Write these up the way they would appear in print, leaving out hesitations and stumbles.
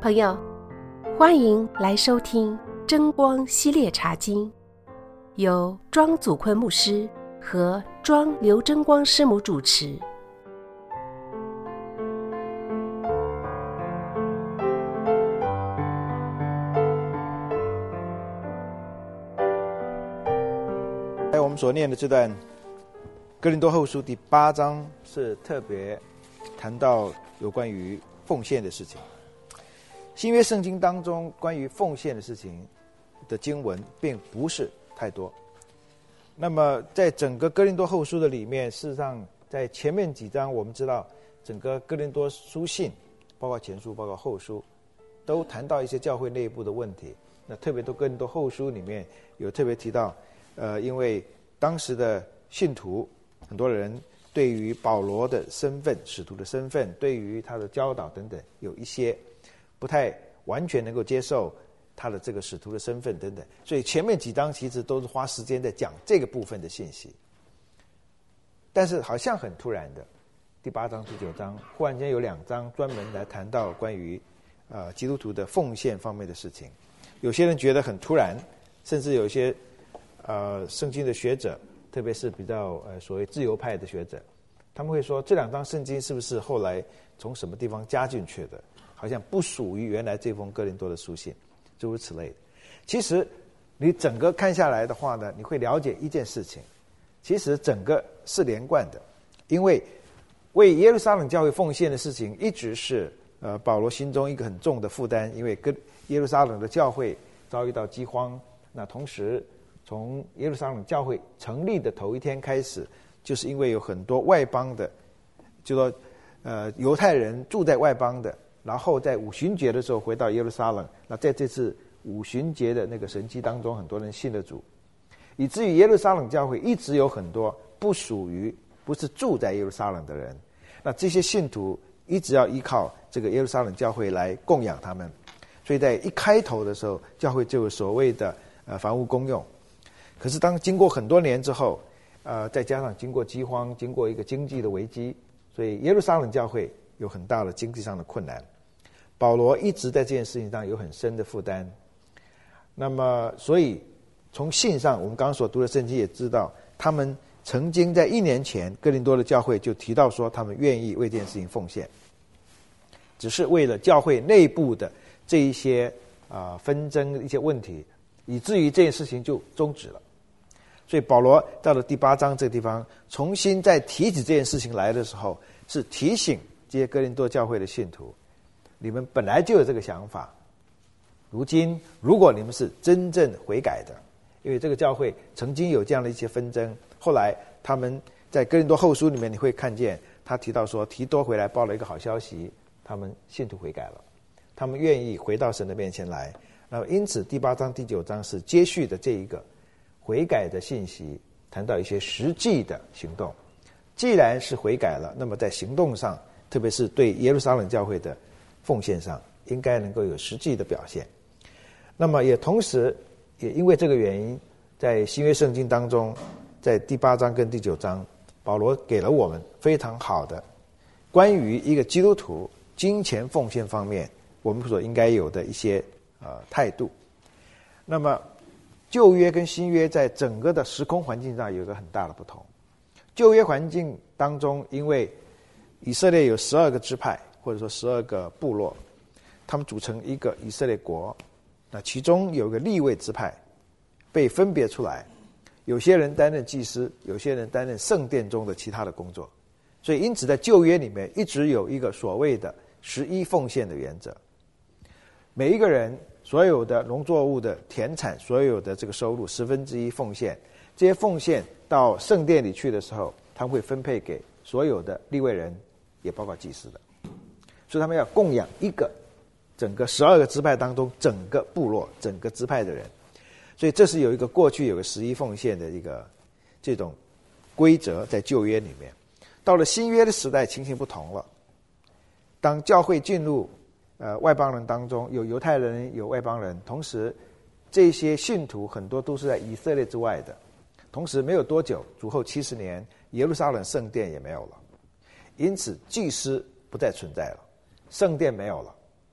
朋友，欢迎来收听真光系列茶经，由庄祖坤牧师和庄刘真光师母主持。 我们所念的这段哥林多后书第8章是特别谈到有关于奉献的事情。新约圣经当中关于奉献的事情的经文并不是太多。那么在整个哥林多后书的里面，事实上在前面几章我们知道整个哥林多书信，包括前书包括后书，都谈到一些教会内部的问题。那特别都哥林多后书里面有特别提到因为当时的信徒很多人对于保罗的身份，使徒的身份，对于他的教导等等，有一些不太完全能够接受他的这个使徒的身份等等，所以前面几章其实都是花时间在讲这个部分的信息。但是好像很突然的，第8章、第9章忽然间有2章专门来谈到关于基督徒的奉献方面的事情。有些人觉得很突然，甚至有一些圣经的学者，特别是比较所谓自由派的学者，他们会说这2章圣经是不是后来从什么地方加进去的，好像不属于原来这封哥林多的书信，诸如此类的。其实你整个看下来的话呢，你会了解一件事情，其实整个是连贯的。因为为耶路撒冷教会奉献的事情一直是保罗心中一个很重的负担，因为跟耶路撒冷的教会遭遇到饥荒，那同时从耶路撒冷教会成立的头一天开始，就是因为有很多外邦的，就说犹太人住在外邦的，然后在五旬节的时候回到耶路撒冷，那在这次五旬节的那个神迹当中，很多人信了主，以至于耶路撒冷教会一直有很多不是住在耶路撒冷的人，那这些信徒一直要依靠这个耶路撒冷教会来供养他们，所以在一开头的时候，教会就有所谓的房屋公用。可是当经过很多年之后，再加上经过饥荒，经过一个经济的危机，所以耶路撒冷教会有很大的经济上的困难。保罗一直在这件事情上有很深的负担。那么所以从信上，我们刚刚所读的圣经也知道，他们曾经在1年前哥林多的教会就提到说他们愿意为这件事情奉献，只是为了教会内部的这一些纷争一些问题，以至于这件事情就终止了。所以保罗到了第8章这个地方重新再提起这件事情来的时候，是提醒这些哥林多教会的信徒，你们本来就有这个想法，如今如果你们是真正悔改的，因为这个教会曾经有这样的一些纷争，后来他们在哥林多后书里面你会看见他提到说，提多回来报了一个好消息，他们信徒悔改了，他们愿意回到神的面前来。那么因此第8章第9章是接续的这一个悔改的信息，谈到一些实际的行动。既然是悔改了，那么在行动上，特别是对耶路撒冷教会的奉献上，应该能够有实际的表现。那么也同时也因为这个原因，在新约圣经当中，在第8章跟第9章，保罗给了我们非常好的关于一个基督徒金钱奉献方面我们所应该有的一些态度。那么旧约跟新约在整个的时空环境上有一个很大的不同。旧约环境当中，因为以色列有12个支派，或者说12个部落，他们组成一个以色列国，那其中有个利未支派被分别出来，有些人担任祭司，有些人担任圣殿中的其他的工作。所以因此在旧约里面一直有一个所谓的11奉献的原则，每一个人所有的农作物的田产，所有的这个收入1/10奉献，这些奉献到圣殿里去的时候，他们会分配给所有的利未人，也包括祭司的。所以他们要供养一个整个12个支派当中整个部落整个支派的人。所以这是有一个过去有个11奉献的一个这种规则在旧约里面。到了新约的时代，情形不同了。当教会进入外邦人当中，有犹太人有外邦人，同时这些信徒很多都是在以色列之外的，同时没有多久，主后70年，耶路撒冷圣殿也没有了，因此祭司不再存在了，圣殿没有了，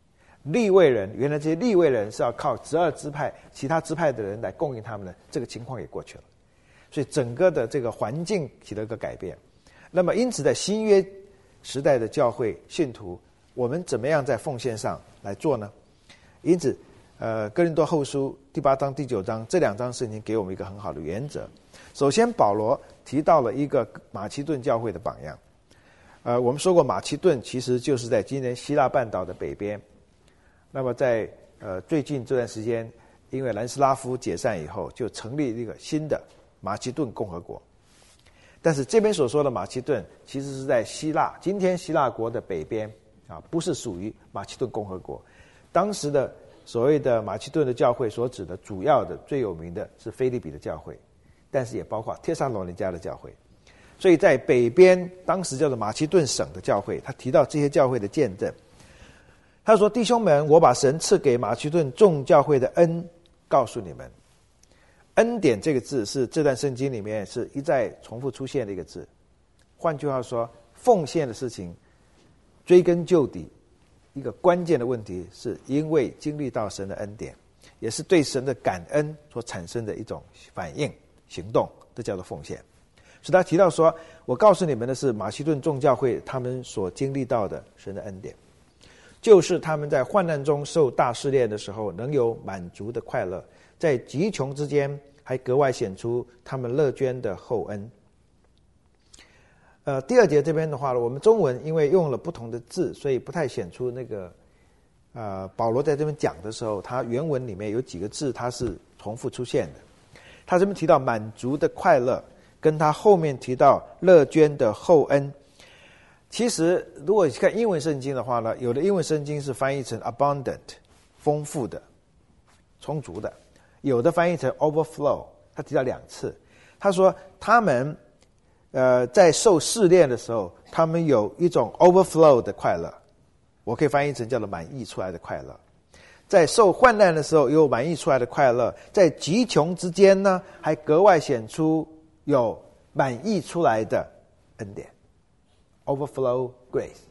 利未人，原来这些利未人是要靠12支派其他支派的人来供应他们的，这个情况也过去了。所以整个的这个环境起了一个改变。那么因此在新约时代的教会信徒，我们怎么样在奉献上来做呢？因此哥林多后书第8章第9章这2章圣经给我们一个很好的原则。首先保罗提到了一个马其顿教会的榜样。我们说过马其顿其实就是在今年希腊半岛的北边。那么在最近这段时间，因为南斯拉夫解散以后，就成立一个新的马其顿共和国。但是这边所说的马其顿其实是在希腊，今天希腊国的北边啊，不是属于马其顿共和国。当时的所谓的马其顿的教会所指的主要的最有名的是腓立比的教会，但是也包括帖撒罗尼迦的教会。所以在北边当时叫做马其顿省的教会，他提到这些教会的见证。他说：弟兄们，我把神赐给马其顿众教会的恩告诉你们。恩典这个字是这段圣经里面是一再重复出现的一个字。换句话说，奉献的事情追根究底，一个关键的问题是因为经历到神的恩典，也是对神的感恩所产生的一种反应行动，这叫做奉献。所以他提到说，我告诉你们的是马其顿众教会他们所经历到的神的恩典，就是他们在患难中受大试炼的时候能有满足的快乐，在极穷之间还格外显出他们乐捐的厚恩。第2节这边的话呢，我们中文因为用了不同的字，所以不太显出那个保罗在这边讲的时候，他原文里面有几个字它是重复出现的。他这边提到满足的快乐，跟他后面提到乐捐的厚恩。其实如果看英文圣经的话呢，有的英文圣经是翻译成 abundant 丰富的充足的，有的翻译成 overflow。他提到2次，他说他们在受试炼的时候，他们有一种 overflow 的快乐，我可以翻译成叫做满溢出来的快乐。在受患难的时候有满溢出来的快乐，在极穷之间呢，还格外显出有满溢出来的恩典 overflow grace。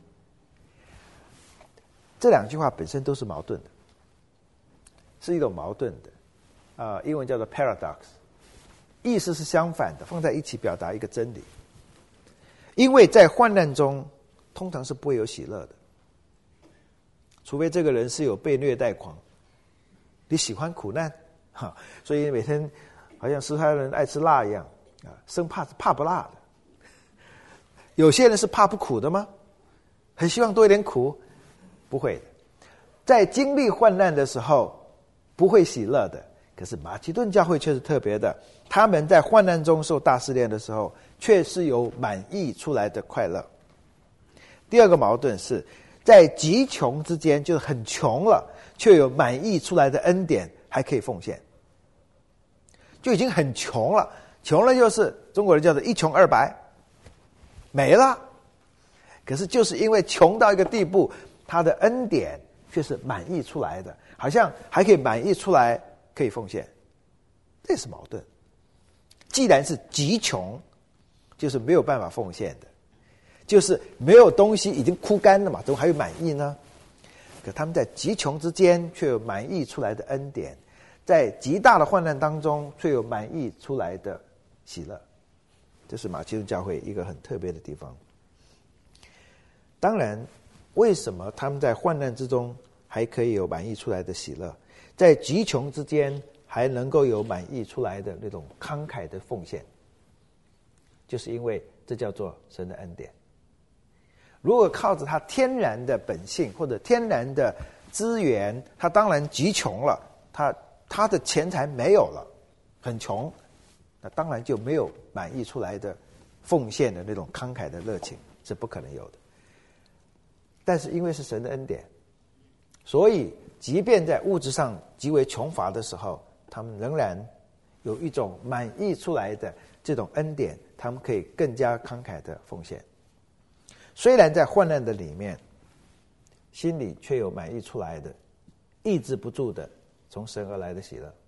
这2句话本身都是矛盾的，是一种矛盾的英文叫做 paradox， 意思是相反的，放在一起表达一个真理。因为在患难中通常是不会有喜乐的，除非这个人是有被虐待狂，你喜欢苦难所以每天好像斯泰人爱吃辣一样生怕是怕不辣的。有些人是怕不苦的吗？很希望多一点苦？不会的。在经历患难的时候不会喜乐的。可是马其顿教会却是特别的，他们在患难中受大试炼的时候却是有满溢出来的快乐。第2个矛盾是在极穷之间，就是很穷了却有满溢出来的恩典，还可以奉献。就已经很穷了，穷了就是中国人叫做一穷二白，没了。可是就是因为穷到一个地步，他的恩典却是满溢出来的，好像还可以满溢出来可以奉献，这是矛盾。既然是极穷，就是没有办法奉献的，就是没有东西已经枯干了嘛，怎么还有满溢呢？可他们在极穷之间却有满溢出来的恩典，在极大的患难当中却有满溢出来的喜乐。这是马其顿教会一个很特别的地方。当然，为什么他们在患难之中还可以有满溢出来的喜乐，在极穷之间还能够有满溢出来的那种慷慨的奉献？就是因为这叫做神的恩典。如果靠着他天然的本性或者天然的资源，他当然极穷了，他的钱财没有了，很穷，那当然就没有满溢出来的奉献的那种慷慨的热情，是不可能有的。但是因为是神的恩典，所以即便在物质上极为穷乏的时候，他们仍然有一种满溢出来的这种恩典，他们可以更加慷慨的奉献。虽然在患难的里面，心里却有满溢出来的抑制不住的从神而来的喜乐。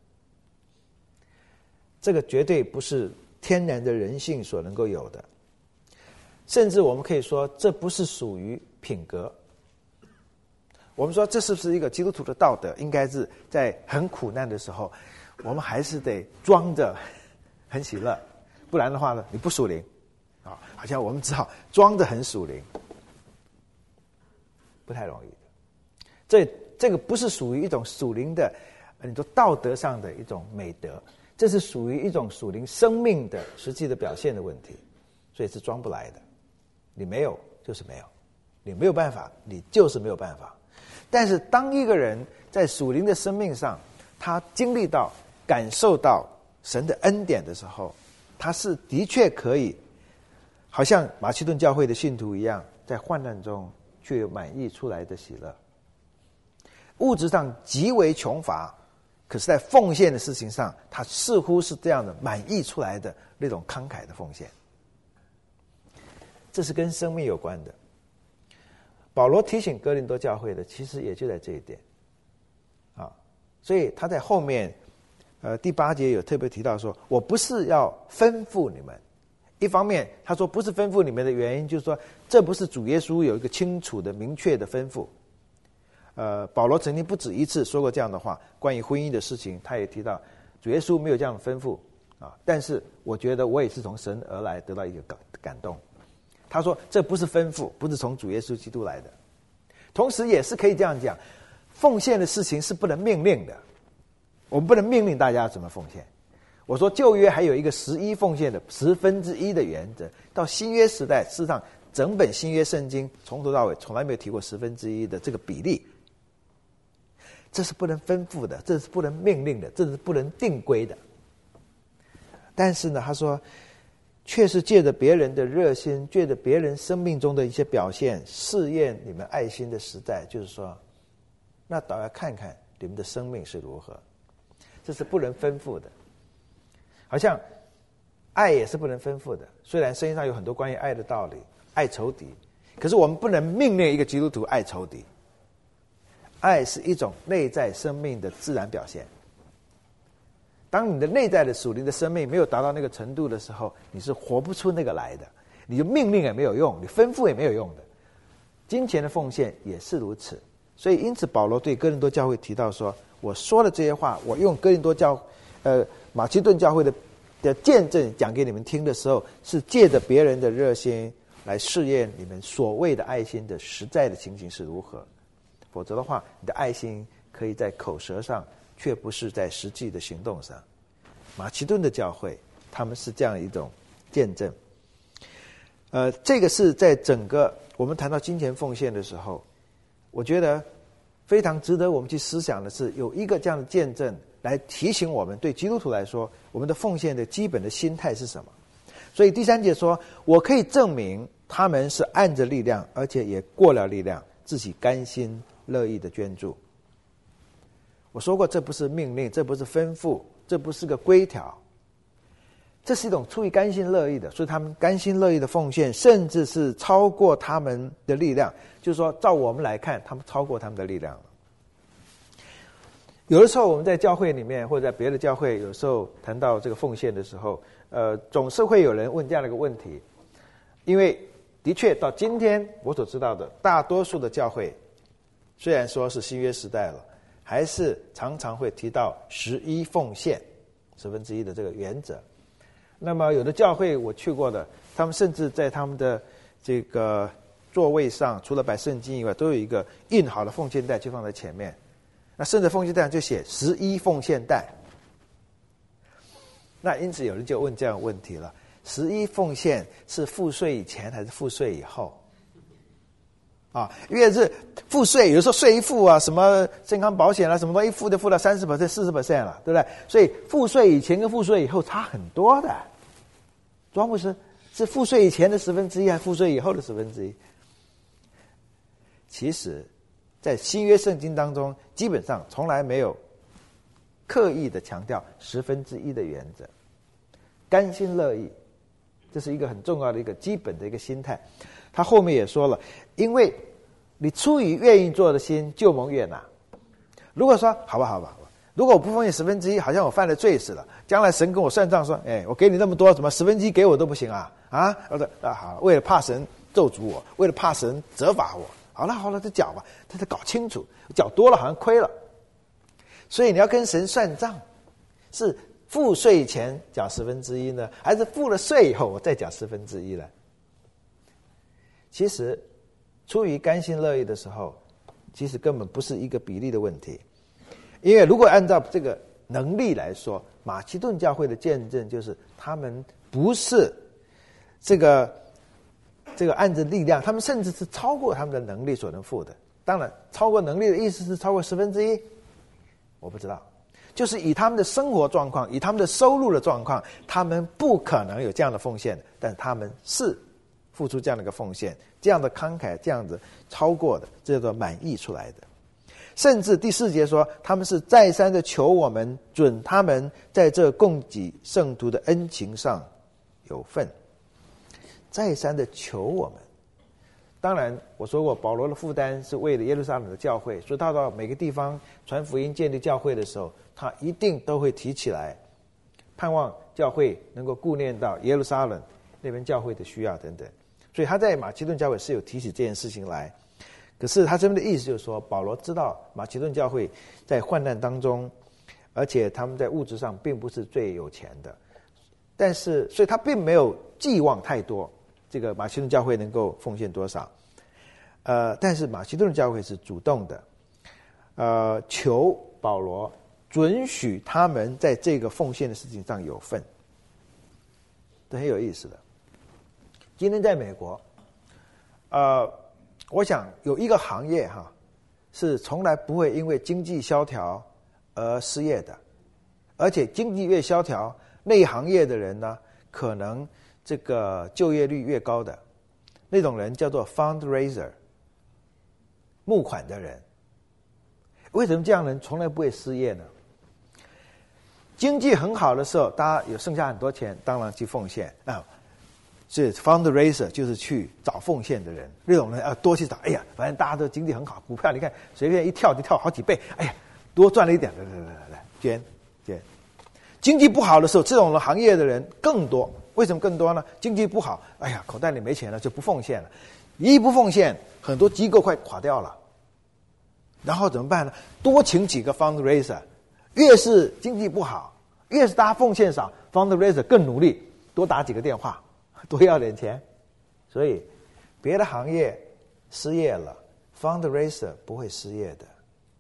这个绝对不是天然的人性所能够有的，甚至我们可以说这不是属于品格。 我们说这是不是一个基督徒的道德？应该是在很苦难的时候，我们还是得装着很喜乐，不然的话呢，你不属灵啊，好像我们只好装着很属灵，不太容易的。这个不是属于一种属灵的，你说道德上的一种美德，这是属于一种属灵生命的实际的表现的问题，所以是装不来的。你没有就是没有，你没有办法，你就是没有办法。但是当一个人在属灵的生命上，他经历到、感受到神的恩典的时候，他是的确可以，好像马其顿教会的信徒一样，在患难中却有满溢出来的喜乐。物质上极为穷乏，可是在奉献的事情上，他似乎是这样的满溢出来的那种慷慨的奉献。这是跟生命有关的。保罗提醒哥林多教会的，其实也就在这一点啊。所以他在后面第8节有特别提到说，我不是要吩咐你们。一方面他说不是吩咐你们的原因，就是说这不是主耶稣有一个清楚的明确的吩咐。保罗曾经不止一次说过这样的话，关于婚姻的事情他也提到主耶稣没有这样的吩咐啊，但是我觉得我也是从神而来得到一个感动。他说这不是吩咐，不是从主耶稣基督来的。同时也是可以这样讲，奉献的事情是不能命令的，我们不能命令大家怎么奉献。我说旧约还有一个11奉献的1/10的原则，到新约时代，事实上整本新约圣经从头到尾从来没有提过1/10的这个比例。这是不能吩咐的，这是不能命令的，这是不能定规的。但是呢，他说却是借着别人的热心，借着别人生命中的一些表现，试验你们爱心的实在。就是说，那倒要看看你们的生命是如何。这是不能吩咐的。好像爱也是不能吩咐的，虽然圣经上有很多关于爱的道理，爱仇敌，可是我们不能命令一个基督徒爱仇敌。爱是一种内在生命的自然表现。当你的内在的属灵的生命没有达到那个程度的时候，你是活不出那个来的。你就命令也没有用，你吩咐也没有用的。金钱的奉献也是如此。所以因此保罗对哥林多教会提到说，我说的这些话，我用哥林多马其顿教会的见证讲给你们听的时候，是借着别人的热心来试验你们所谓的爱心的实在的情形是如何。否则的话，你的爱心可以在口舌上，却不是在实际的行动上。马其顿的教会他们是这样一种见证。这个是在整个我们谈到金钱奉献的时候，我觉得非常值得我们去思想的是，有一个这样的见证来提醒我们，对基督徒来说，我们的奉献的基本的心态是什么。所以第3节说，我可以证明他们是按着力量，而且也过了力量，自己甘心乐意的捐助。我说过，这不是命令，这不是吩咐，这不是个规条，这是一种出于甘心乐意的。所以他们甘心乐意的奉献，甚至是超过他们的力量。就是说，照我们来看，他们超过他们的力量了。有的时候我们在教会里面，或者在别的教会，有时候谈到这个奉献的时候，总是会有人问这样的一个问题。因为的确到今天我所知道的，大多数的教会虽然说是新约时代了，还是常常会提到11奉献1/10的这个原则。那么有的教会我去过的，他们甚至在他们的这个座位上，除了摆圣经以外，都有一个印好的奉献袋就放在前面。那甚至奉献袋上就写11奉献袋。那因此有人就问这样的问题了：11奉献是付税以前还是付税以后？因为是付税，有时候税一付啊，什么健康保险啊，什么东西付就付到30%、40%了，对不对？所以付税以前跟付税以后差很多的。庄牧师是付税以前的1/10，还是付税以后的1/10？其实，在新约圣经当中，基本上从来没有刻意的强调1/10的原则，甘心乐意，这是一个很重要的一个基本的一个心态。他后面也说了，因为你出于愿意做的心，就蒙悦纳。如果说好吧，如果我不奉献1/10，好像我犯了罪似的，将来神跟我算账说，我给你那么多，怎么1/10给我都不行啊？我说好，为了怕神咒诅我，为了怕神责罚我， 好了，这缴吧，他得搞清楚，缴多了好像亏了。所以你要跟神算账，是付税前缴1/10呢，还是付了税以后我再缴1/10呢？其实出于甘心乐意的时候，其实根本不是一个比例的问题。因为如果按照这个能力来说，马其顿教会的见证就是他们不是这个按着力量，他们甚至是超过他们的能力所能付的。当然超过能力的意思是超过1/10，我不知道，就是以他们的生活状况，以他们的收入的状况，他们不可能有这样的奉献的，但他们是付出这样的一个奉献，这样的慷慨，这样子超过的，这叫做满溢出来的。甚至第4节说，他们是再三的求我们准他们在这供给圣徒的恩情上有份，再三的求我们。当然我说过，保罗的负担是为了耶路撒冷的教会，所以他到每个地方传福音建立教会的时候，他一定都会提起来，盼望教会能够顾念到耶路撒冷那边教会的需要等等。所以他在马其顿教会是有提起这件事情来。可是他这边的意思就是说，保罗知道马其顿教会在患难当中，而且他们在物质上并不是最有钱的，但是所以他并没有寄望太多这个马其顿教会能够奉献多少。但是马其顿教会是主动的，求保罗准许他们在这个奉献的事情上有份，这很有意思的。今天在美国，我想有一个行业是从来不会因为经济萧条而失业的，而且经济越萧条，那一行业的人呢，可能这个就业率越高的那种人叫做 fundraiser， 募款的人。为什么这样的人从来不会失业呢？经济很好的时候，大家有剩下很多钱，当然去奉献啊。是 fundraiser 就是去找奉献的人，那种人多去找。哎呀，反正大家都经济很好，股票你看随便一跳就跳好几倍，哎呀，多赚了一点，来捐。经济不好的时候，这种行业的人更多。为什么更多呢？经济不好，哎呀，口袋里没钱了就不奉献了，一不奉献，很多机构快垮掉了。然后怎么办呢？多请几个 fundraiser， 越是经济不好，越是大家奉献少， fundraiser 更努力，多打几个电话，多要点钱。所以别的行业失业了， fundraiser 不会失业的。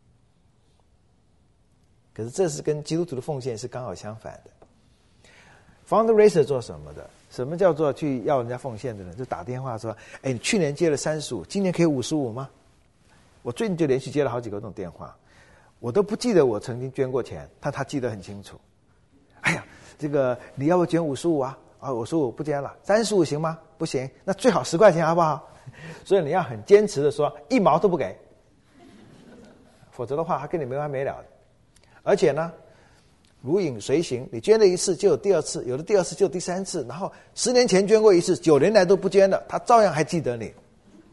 可是这是跟基督徒的奉献是刚好相反的。fundraiser 做什么的？什么叫做去要人家奉献的人？就打电话说，哎，你去年接了35，今年可以55吗？我最近就连续接了好几个这种电话，我都不记得我曾经捐过钱，他记得很清楚。哎呀，这个你要不捐55啊？55不捐了，35行吗？不行，那最好10块钱好不好？所以你要很坚持的说1毛都不给，否则的话他跟你没完没了的。而且呢，如影随形，你捐了一次就有第二次，有了第二次就有第三次，然后10年前捐过一次，9年来都不捐了，他照样还记得你。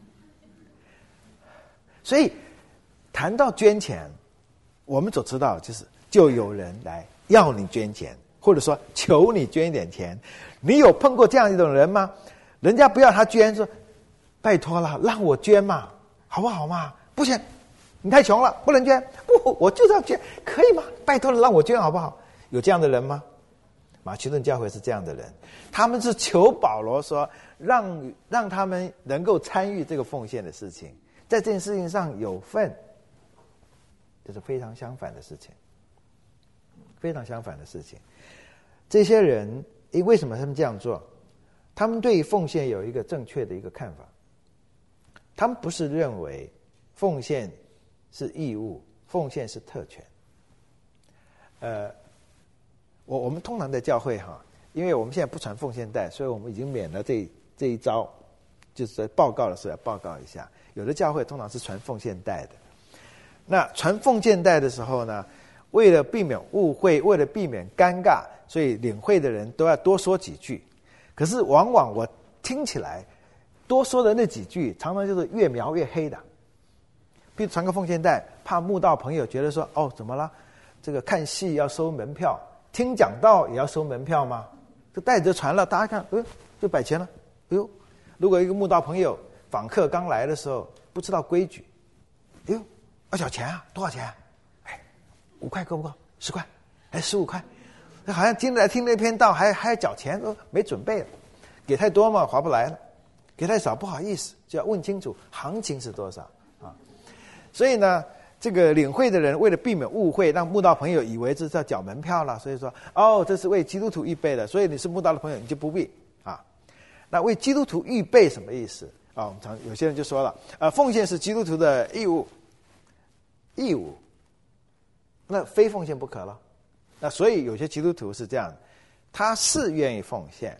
所以谈到捐钱，我们所知道就有人来要你捐钱，或者说求你捐一点钱。你有碰过这样一种人吗？人家不要他捐，说拜托了，让我捐嘛，好不好嘛？不行，你太穷了，不能捐。不，我就是要捐，可以吗？拜托了，让我捐好不好？有这样的人吗？马其顿教会是这样的人，他们是求保罗说让他们能够参与这个奉献的事情，在这件事情上有份。这是非常相反的事情，非常相反的事情。这些人为什么他们这样做？他们对奉献有一个正确的一个看法，他们不是认为奉献是义务，奉献是特权。我们通常在教会因为我们现在不传奉献带，所以我们已经免了这一招，就是在报告的时候要报告一下。有的教会通常是传奉献带的，那传奉献带的时候呢，为了避免误会，为了避免尴尬，所以领会的人都要多说几句。可是往往我听起来多说的那几句常常就是越描越黑的。比如传个奉献带，怕慕道朋友觉得说，哦，怎么了？这个看戏要收门票，听讲道也要收门票吗？就带着传了，大家看，就摆钱了。如果一个慕道朋友访客刚来的时候不知道规矩，哎呦，要缴钱啊，多少钱啊？哎，5块够不够？10块？哎，15块？好像听那篇道还要缴钱，没准备了，给太多嘛划不来了，给太少不好意思，就要问清楚行情是多少啊。所以呢，这个领会的人为了避免误会，让慕道朋友以为这是要缴门票了，所以说这是为基督徒预备的，所以你是慕道的朋友你就不必啊。那为基督徒预备什么意思啊？我们有些人就说了，奉献是基督徒的义务，那非奉献不可了。那所以有些基督徒是这样的，他是愿意奉献，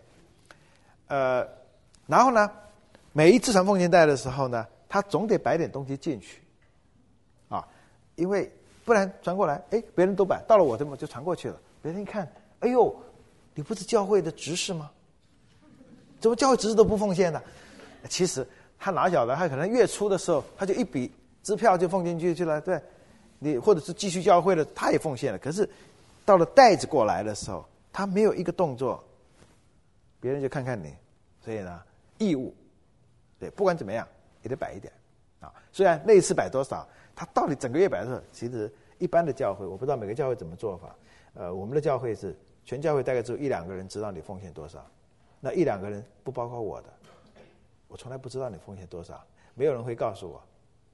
然后呢，每一次传奉献带的时候呢，他总得摆点东西进去，啊，因为不然传过来，别人都摆，到了我这边就传过去了，别人一看，哎呦，你不是教会的执事吗？怎么教会执事都不奉献呢？其实他哪晓得，他可能月初的时候，他就一笔支票就奉进去了，对，你或者是继续教会的，他也奉献了，可是到了袋子过来的时候，他没有一个动作，别人就看看你，所以呢，义务，对，不管怎么样也得摆一点啊。虽然那一次摆多少，他到底整个月摆多少，其实一般的教会，我不知道每个教会怎么做法。我们的教会是全教会大概只有1-2个人知道你奉献多少，那1-2个人不包括我的，我从来不知道你奉献多少，没有人会告诉我，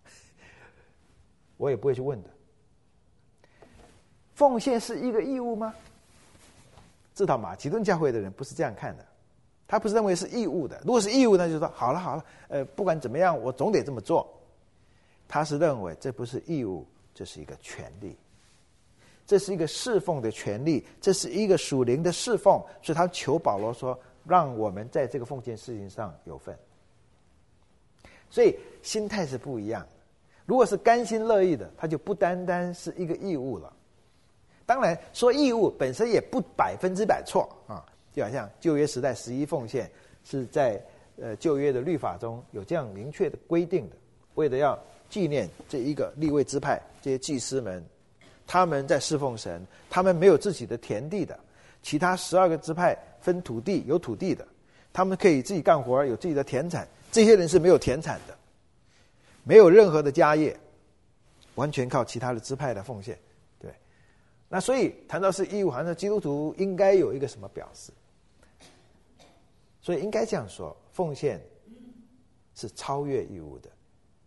我也不会去问的。奉献是一个义务吗？知道马其顿教会的人不是这样看的，他不是认为是义务的。如果是义务呢，就说好了，不管怎么样，我总得这么做。他是认为这不是义务，这是一个权利，这是一个侍奉的权利，这是一个属灵的侍奉。所以他求保罗说，让我们在这个奉献事情上有份。所以心态是不一样的。如果是甘心乐意的，他就不单单是一个义务了。当然说义务本身也不100%错啊，就好像旧约时代11奉献是在旧约的律法中有这样明确的规定的，为了要纪念这一个利未支派这些祭司们，他们在侍奉神，他们没有自己的田地的，其他12个支派分土地，有土地的，他们可以自己干活，有自己的田产，这些人是没有田产的，没有任何的家业，完全靠其他的支派的奉献。那所以谈到是义务，好像基督徒应该有一个什么表示，所以应该这样说，奉献是超越义务的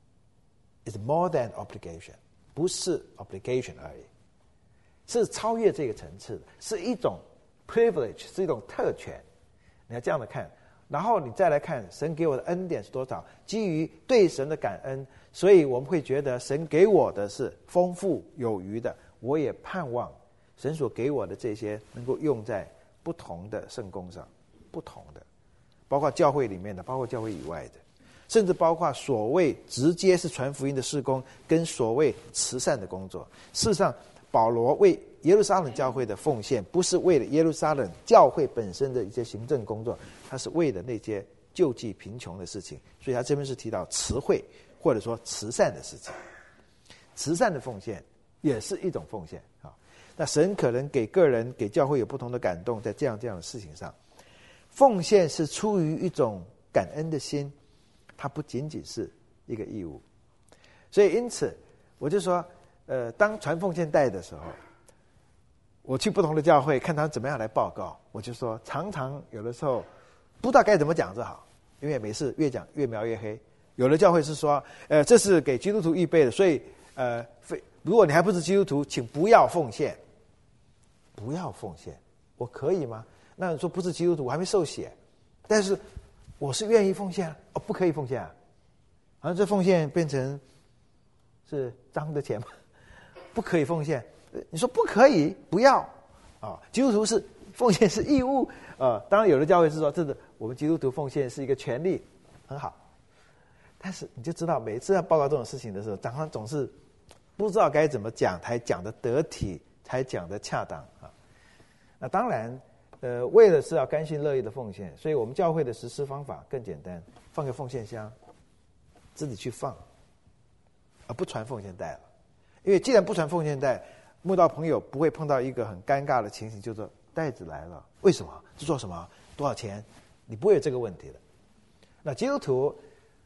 ，is more than obligation， 不是 obligation 而已，是超越这个层次的，是一种 privilege， 是一种特权。你要这样的看，然后你再来看神给我的恩典是多少，基于对神的感恩，所以我们会觉得神给我的是丰富有余的。我也盼望神所给我的这些能够用在不同的圣工上，不同的，包括教会里面的，包括教会以外的，甚至包括所谓直接是传福音的事工跟所谓慈善的工作。事实上，保罗为耶路撒冷教会的奉献，不是为了耶路撒冷教会本身的一些行政工作，他是为了那些救济贫穷的事情。所以他这边是提到慈惠或者说慈善的事情，慈善的奉献也是一种奉献啊。那神可能给个人、给教会有不同的感动，在这样的事情上，奉献是出于一种感恩的心，它不仅仅是一个义务。所以因此，我就说，当传奉献带的时候，我去不同的教会看他怎么样来报告，我就说，常常有的时候不知道该怎么讲这好，因为每次越讲越描越黑。有的教会是说，这是给基督徒预备的，所以如果你还不是基督徒，请不要奉献。不要奉献，我可以吗？那你说不是基督徒，我还没受洗，但是我是愿意奉献不可以奉献啊？好像这奉献变成是脏的钱吗？不可以奉献。你说不可以，不要啊？基督徒是奉献是义务当然有的教会是说，这个我们基督徒奉献是一个权利，很好。但是你就知道，每次要报告这种事情的时候，长官总是不知道该怎么讲，才讲得得体，才讲得恰当啊。那当然，为了是要甘心乐意的奉献，所以我们教会的实施方法更简单，放个奉献箱，自己去放，而不传奉献袋了。因为既然不传奉献袋，慕道朋友不会碰到一个很尴尬的情形，就是说袋子来了，为什么？是做什么？多少钱？你不会有这个问题的。那基督徒，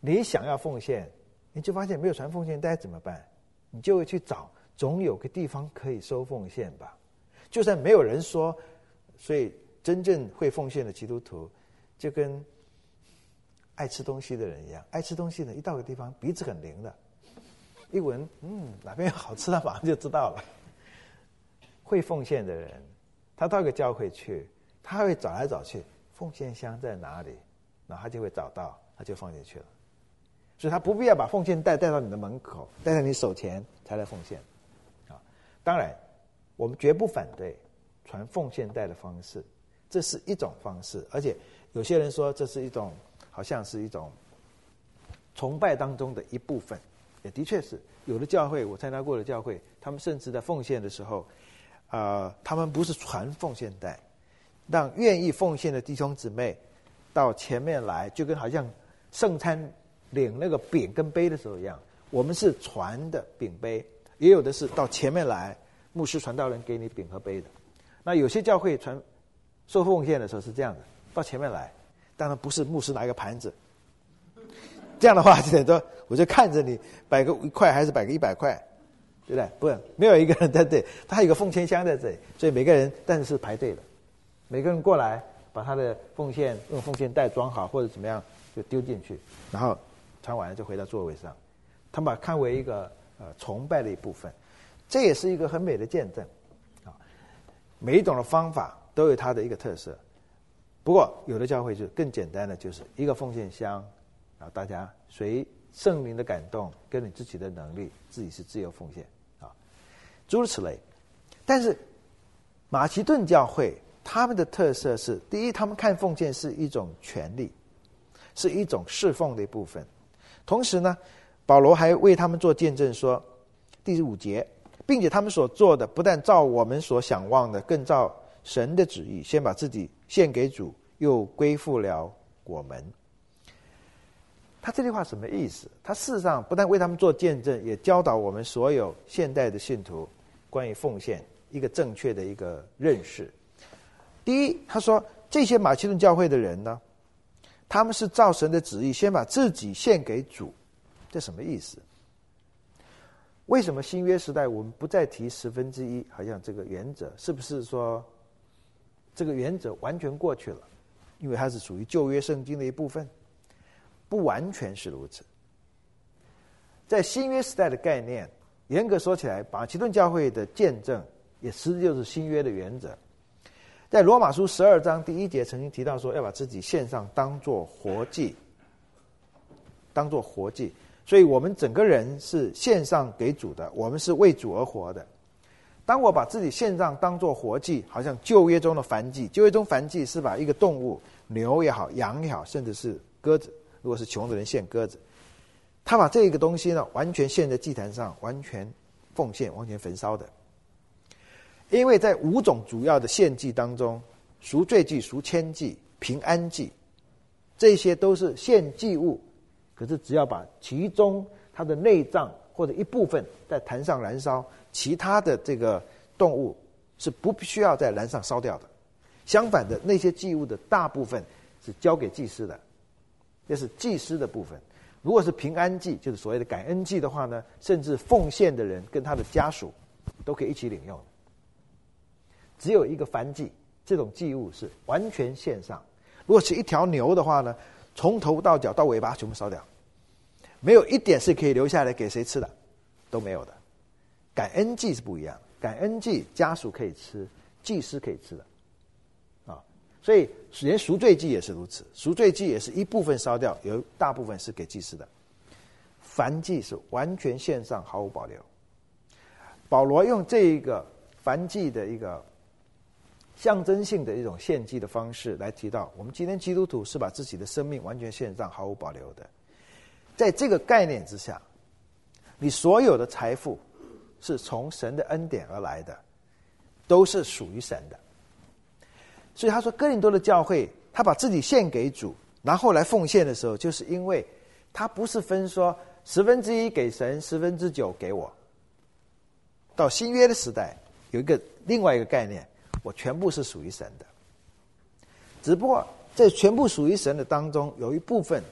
你想要奉献，你就发现没有传奉献带怎么办？你就会去找，总有个地方可以收奉献吧。就算没有人说，所以真正会奉献的基督徒，就跟爱吃东西的人一样，爱吃东西的一到个地方鼻子很灵的，一闻哪边有好吃的马上就知道了。会奉献的人，他到一个教会去，他会找来找去，奉献箱在哪里，然后他就会找到，他就放进去了。所以他不必要把奉献带到你的门口，带在你手前才来奉献。当然我们绝不反对传奉献带的方式，这是一种方式，而且有些人说这是一种好像是一种崇拜当中的一部分，也的确是有的教会，我参加过的教会，他们甚至在奉献的时候他们不是传奉献带，让愿意奉献的弟兄姊妹到前面来，就跟好像圣餐领那个饼跟杯的时候一样，我们是传的饼杯，也有的是到前面来，牧师传道人给你饼和杯的。那有些教会传收奉献的时候是这样的，到前面来，当然不是牧师拿一个盘子，这样的话就等于说我就看着你摆个1块还是摆个100块，对不对？不，没有一个人在这里，他有一个奉献箱在这里，所以每个人但是排队的，每个人过来把他的奉献用奉献袋装好或者怎么样就丢进去，然后传完了就回到座位上，他们把它看为一个崇拜的一部分，这也是一个很美的见证啊。每一种的方法都有它的一个特色，不过有的教会就更简单的，就是一个奉献箱，然后大家随圣灵的感动跟你自己的能力，自己是自由奉献啊，诸如此类。但是马其顿教会他们的特色是，第一，他们看奉献是一种权利，是一种侍奉的一部分。同时呢，保罗还为他们做见证说，第5节，并且他们所做的不但照我们所想望的，更照神的旨意，先把自己献给主，又归附了我们。他这句话什么意思？他事实上不但为他们做见证，也教导我们所有现代的信徒关于奉献一个正确的一个认识。第一，他说这些马其顿教会的人呢，他们是照神的旨意先把自己献给主，这什么意思？为什么新约时代我们不再提1/10，好像这个原则，是不是说这个原则完全过去了？因为它是属于旧约圣经的一部分？不完全是如此。在新约时代的概念，严格说起来，马其顿教会的见证也实际就是新约的原则。在罗马书12章第1节曾经提到说，要把自己献上当作活祭，当作活祭。所以我们整个人是献上给主的，我们是为主而活的。当我把自己献上当作活祭，好像旧约中的燔祭，旧约中燔祭是把一个动物，牛也好，羊也好，甚至是鸽子，如果是穷的人献鸽子，他把这个东西呢完全献在祭坛上，完全奉献，完全焚烧的。因为在5种主要的献祭当中，赎罪祭、赎愆祭、平安祭，这些都是献祭物，可是只要把其中它的内脏或者一部分在坛上燃烧，其他的这个动物是不需要在坛上烧掉的。相反的，那些祭物的大部分是交给祭司的，这是祭司的部分。如果是平安祭，就是所谓的感恩祭的话呢，甚至奉献的人跟他的家属都可以一起领用。只有一个燔祭，这种祭物是完全献上。如果是一条牛的话呢，从头到脚到尾巴全部烧掉，没有一点是可以留下来给谁吃的，都没有的。感恩祭是不一样，感恩祭家属可以吃，祭司可以吃的啊。所以连赎罪祭也是如此，赎罪祭也是一部分烧掉，有大部分是给祭司的。燔祭是完全献上，毫无保留。保罗用这一个燔祭的一个象征性的一种献祭的方式来提到，我们今天基督徒是把自己的生命完全献上，毫无保留的。在这个概念之下，你所有的财富是从神的恩典而来的，都是属于神的。所以他说哥林多的教会，他把自己献给主，然后来奉献的时候，就是因为他不是分说1/10给神，9/10给我。到新约的时代，有另外一个概念，我全部是属于神的。只不过在全部属于神的当中，有一部分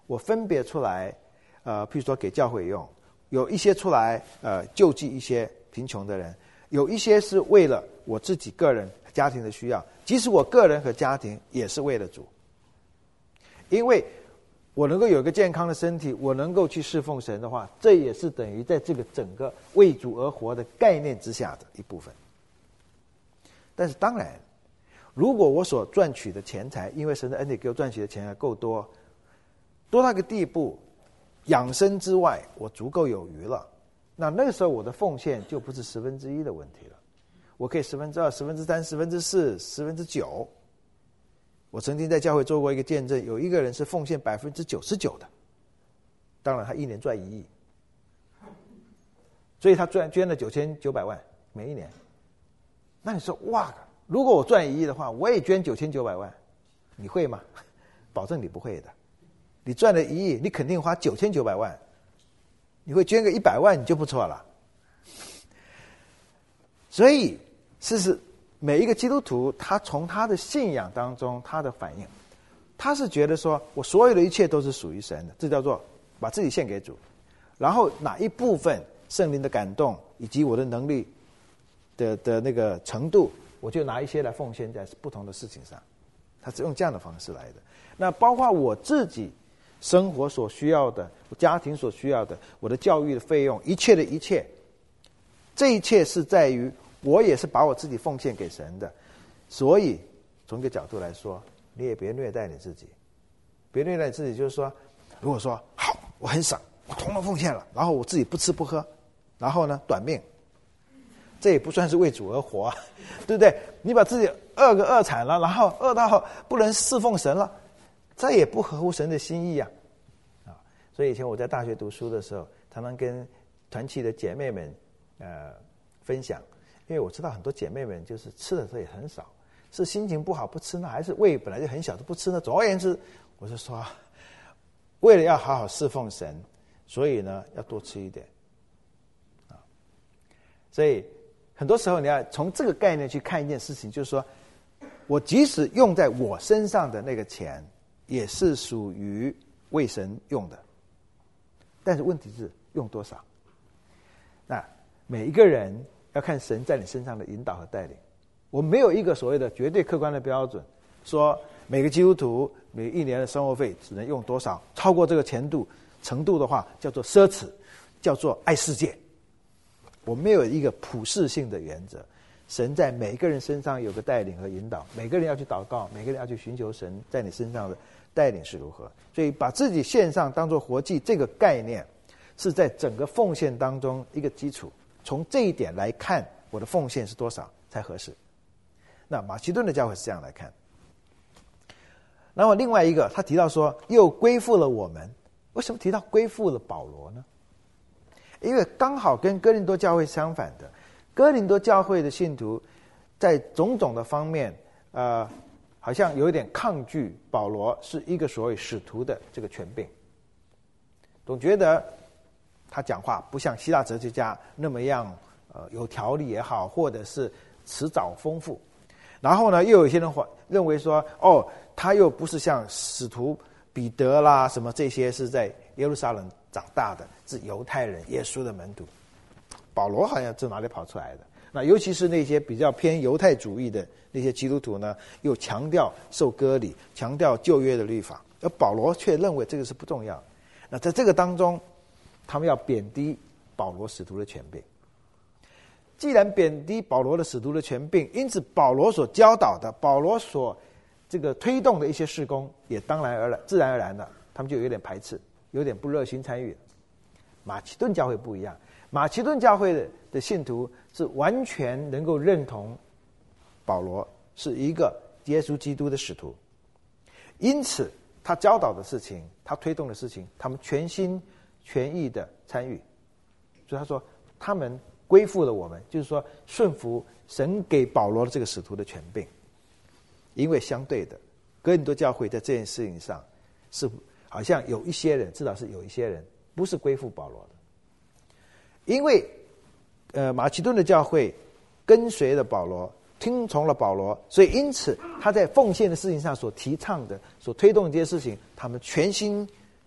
我分别出来，譬如说给教会用，有一些出来救济一些贫穷的人，有一些是为了我自己个人家庭的需要，即使我个人和家庭也是为了主，因为我能够有一个健康的身体，我能够去侍奉神的话，这也是等于在这个整个为主而活的概念之下的一部分。但是当然，如果我所赚取的钱财，因为神的恩典给我赚取的钱财够多，多到一个地步，养生之外我足够有余了，那个时候我的奉献就不是1/10的问题了，我可以2/3、3/4、9%。我曾经在教会做过一个见证，有一个人是奉献99%的，当然他一年赚1亿，所以他捐了9900万每一年。那你说哇，如果我赚1亿的话，我也捐9900万，你会吗？保证你不会的。你赚了1亿，你肯定花9900万，你会捐个100万你就不错了。所以事实每一个基督徒，他从他的信仰当中，他的反应，他是觉得说我所有的一切都是属于神的，这叫做把自己献给主，然后哪一部分圣灵的感动以及我的能力的那个程度，我就拿一些来奉献在不同的事情上，他是用这样的方式来的。那包括我自己生活所需要的，我家庭所需要的，我的教育的费用，一切的一切，这一切是在于我也是把我自己奉献给神的。所以从一个角度来说，你也别虐待你自己，别虐待你自己，就是说，如果说好，我很傻，我统统奉献了，然后我自己不吃不喝，然后呢短命，这也不算是为主而活啊，对不对？你把自己饿惨了，然后饿到不能侍奉神了，这也不合乎神的心意啊！所以以前我在大学读书的时候，常常跟团契的姐妹们分享，因为我知道很多姐妹们就是吃的时候也很少，是心情不好不吃呢，还是胃本来就很小都不吃呢？总而言之，我就说，为了要好好侍奉神，所以呢要多吃一点啊。所以很多时候你要从这个概念去看一件事情，就是说我即使用在我身上的那个钱，也是属于为神用的，但是问题是用多少？那每一个人要看神在你身上的引导和带领。我没有一个所谓的绝对客观的标准，说每个基督徒每一年的生活费只能用多少，超过这个程度的话叫做奢侈，叫做爱世界。我没有一个普世性的原则，神在每一个人身上有个带领和引导，每个人要去祷告，每个人要去寻求神在你身上的带领是如何。所以把自己献上当作活祭，这个概念是在整个奉献当中一个基础，从这一点来看我的奉献是多少才合适。那马其顿的教会是这样来看。然后另外一个他提到说又归附了我们，为什么提到归附了保罗呢？因为刚好跟哥林多教会相反的，哥林多教会的信徒在种种的方面好像有一点抗拒保罗是一个所谓使徒的这个权柄，总觉得他讲话不像希腊哲学家那么样有条理也好，或者是辞藻丰富。然后呢又有一些人认为说他又不是像使徒彼得啦什么这些是在耶路撒冷长大的，是犹太人耶稣的门徒，保罗好像从哪里跑出来的。那尤其是那些比较偏犹太主义的那些基督徒呢，又强调受割礼，强调旧约的律法，而保罗却认为这个是不重要。那在这个当中他们要贬低保罗使徒的权柄。既然贬低保罗的使徒的权柄，因此保罗所教导的，保罗所这个推动的一些事工也自然而然的他们就有点排斥，有点不热心参与。马其顿教会不一样，马其顿教会的信徒是完全能够认同保罗是一个耶稣基督的使徒，因此他教导的事情，他推动的事情，他们全心全意的参与。所以他说他们归附了我们，就是说顺服神给保罗的这个使徒的权柄。因为相对的，哥林多教会在这件事情上是好像有一些人，至少是有一些人不是归附保罗的。因为马其顿的教会跟随了保罗，听从了保罗，所以因此他在奉献的事情上所提倡的，所推动的这些事情，他们全心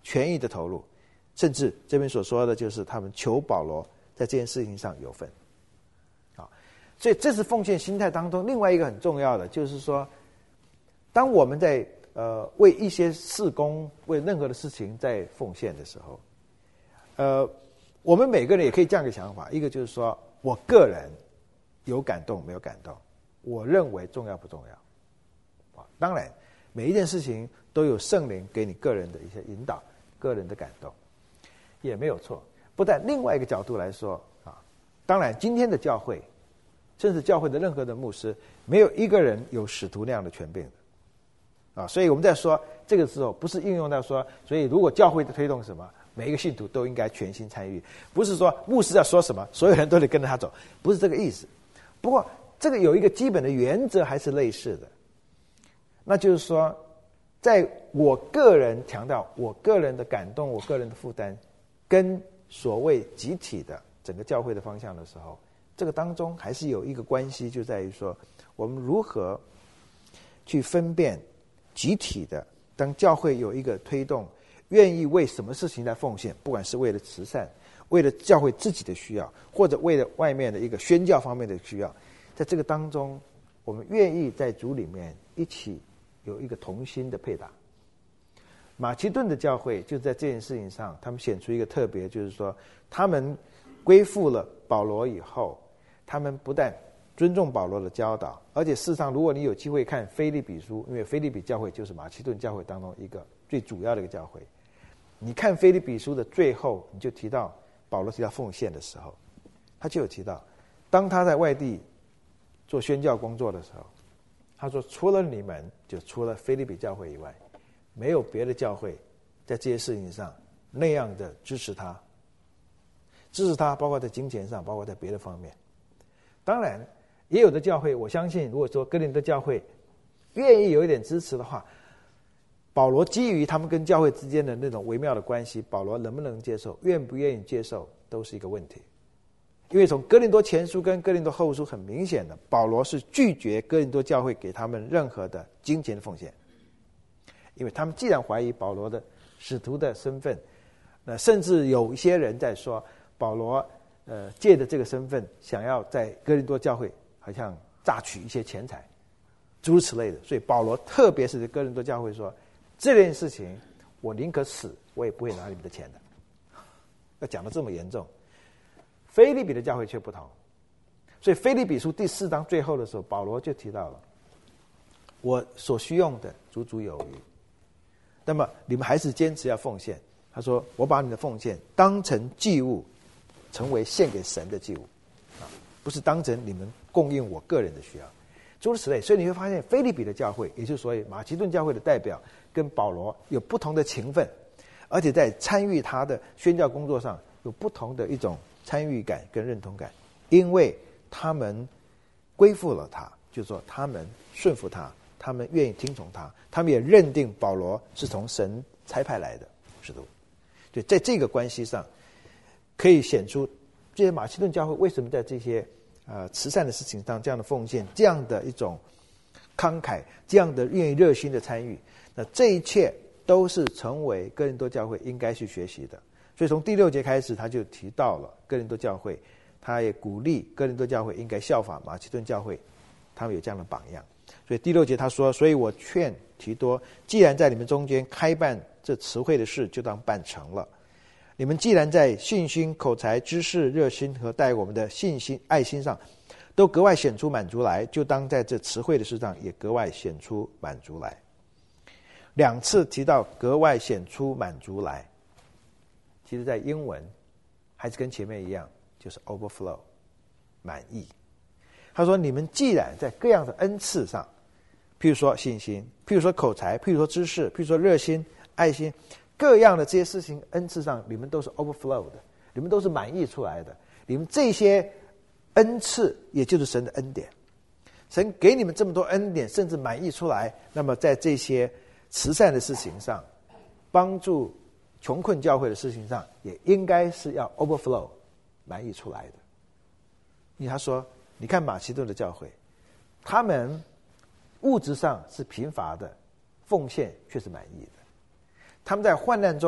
全意的投入，甚至这边所说的就是他们求保罗在这件事情上有份。所以这是奉献心态当中另外一个很重要的，就是说当我们在为一些事工为任何的事情在奉献的时候，我们每个人也可以这样一个想法，一个就是说我个人有感动没有感动，我认为重要不重要。当然每一件事情都有圣灵给你个人的一些引导，个人的感动也没有错。不但另外一个角度来说当然今天的教会甚至教会的任何的牧师，没有一个人有使徒那样的权柄的所以我们在说这个时候不是应用到说，所以如果教会的推动什么，每一个信徒都应该全心参与，不是说牧师要说什么所有人都得跟着他走，不是这个意思。不过这个有一个基本的原则还是类似的，那就是说在我个人强调我个人的感动，我个人的负担跟所谓集体的整个教会的方向的时候，这个当中还是有一个关系，就在于说我们如何去分辨集体的，当教会有一个推动愿意为什么事情来奉献，不管是为了慈善，为了教会自己的需要，或者为了外面的一个宣教方面的需要，在这个当中我们愿意在主里面一起有一个同心的配搭。马其顿的教会就在这件事情上他们显出一个特别，就是说他们归附了保罗以后，他们不但尊重保罗的教导，而且事实上如果你有机会看腓立比书，因为腓立比教会就是马其顿教会当中一个最主要的一个教会，你看腓立比书的最后，你就提到保罗提到奉献的时候，他就有提到当他在外地做宣教工作的时候，他说除了你们，就除了腓立比教会以外，没有别的教会在这些事情上那样的支持他，包括在金钱上，包括在别的方面。当然也有的教会，我相信如果说哥林多教会愿意有一点支持的话，保罗基于他们跟教会之间的那种微妙的关系，保罗能不能接受，愿不愿意接受，都是一个问题。因为从哥林多前书跟哥林多后书很明显的，保罗是拒绝哥林多教会给他们任何的金钱的奉献，因为他们既然怀疑保罗的使徒的身份，那甚至有一些人在说保罗借着这个身份想要在哥林多教会好像榨取一些钱财，诸如此类的。所以保罗特别是哥林多教会说，这件事情我宁可死我也不会拿你们的钱的，要讲得这么严重。腓立比的教会却不同，所以腓立比书第4章最后的时候，保罗就提到了我所需用的足足有余，那么你们还是坚持要奉献。他说我把你的奉献当成祭物，成为献给神的祭物不是当成你们供应我个人的需要，诸如此类。所以你会发现腓立比的教会，也就是所谓马其顿教会的代表，跟保罗有不同的情分，而且在参与他的宣教工作上有不同的一种参与感跟认同感，因为他们归附了他，就是说他们顺服他，他们愿意听从他，他们也认定保罗是从神差派来的使徒。对，在这个关系上可以显出这些马其顿教会为什么在这些慈善的事情上这样的奉献，这样的一种慷慨，这样的愿意热心的参与，那这一切都是成为哥林多教会应该去学习的。所以从第6节开始他就提到了哥林多教会，他也鼓励哥林多教会应该效法马其顿教会，他们有这样的榜样。所以第6节他说，所以我劝提多，既然在你们中间开办这词汇的事，就当办成了。你们既然在信心、口才、知识、热心和待我们的信心、爱心上都格外显出满足来，就当在这词汇的事上也格外显出满足来。2次提到格外显出满足来，其实在英文还是跟前面一样，就是 overflow， 满意。他说你们既然在各样的恩赐上，譬如说信心，譬如说口才，譬如说知识，譬如说热心、爱心，各样的这些事情恩赐上，你们都是 overflow 的，你们都是满意出来的。你们这些恩赐也就是神的恩典，神给你们这么多恩典，甚至满意出来，那么在这些慈善的事情上，帮助穷困教会的事情上，也应该是要 overflow 满意出来的。因为他说你看马其顿的教会，他们物质上是贫乏的，奉献却是满意的。他们在患难中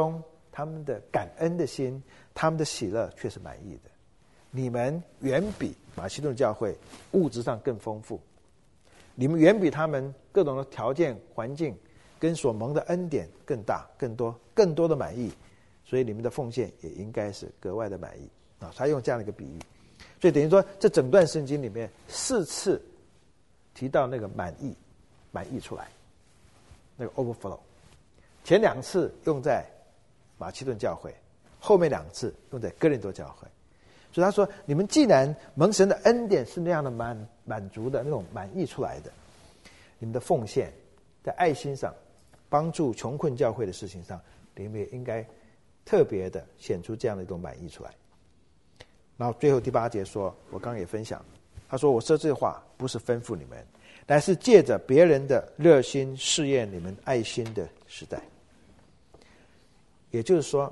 他们的感恩的心，他们的喜乐却是满意的。你们远比马其顿教会物质上更丰富，你们远比他们各种的条件环境跟所蒙的恩典更大更多的满意，所以你们的奉献也应该是格外的满意啊！他用这样的一个比喻，所以等于说这整段圣经里面4次提到那个满意出来，那个 overflow， 前2次用在马其顿教会，后面2次用在哥林多教会。所以他说，你们既然蒙神的恩典是那样的满足的那种满意出来的，你们的奉献在爱心上帮助穷困教会的事情上，你们也应该特别的显出这样的一种满意出来。然后最后第8节说，我刚刚也分享，他说我说这话不是吩咐你们，乃是借着别人的热心试验你们爱心的时代。也就是说，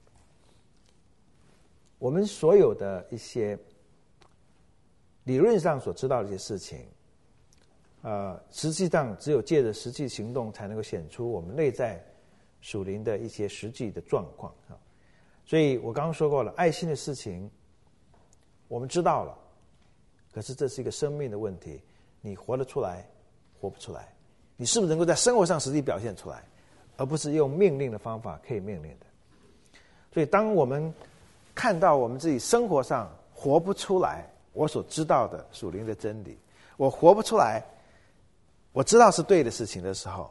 我们所有的一些理论上所知道的一些事情，实际上只有借着实际行动才能够显出我们内在属灵的一些实际的状况。所以我刚刚说过了，爱心的事情我们知道了，可是这是一个生命的问题，你活得出来活不出来，你是不是能够在生活上实际表现出来，而不是用命令的方法可以命令的。所以当我们看到我们自己生活上活不出来我所知道的属灵的真理，我活不出来我知道是对的事情的时候，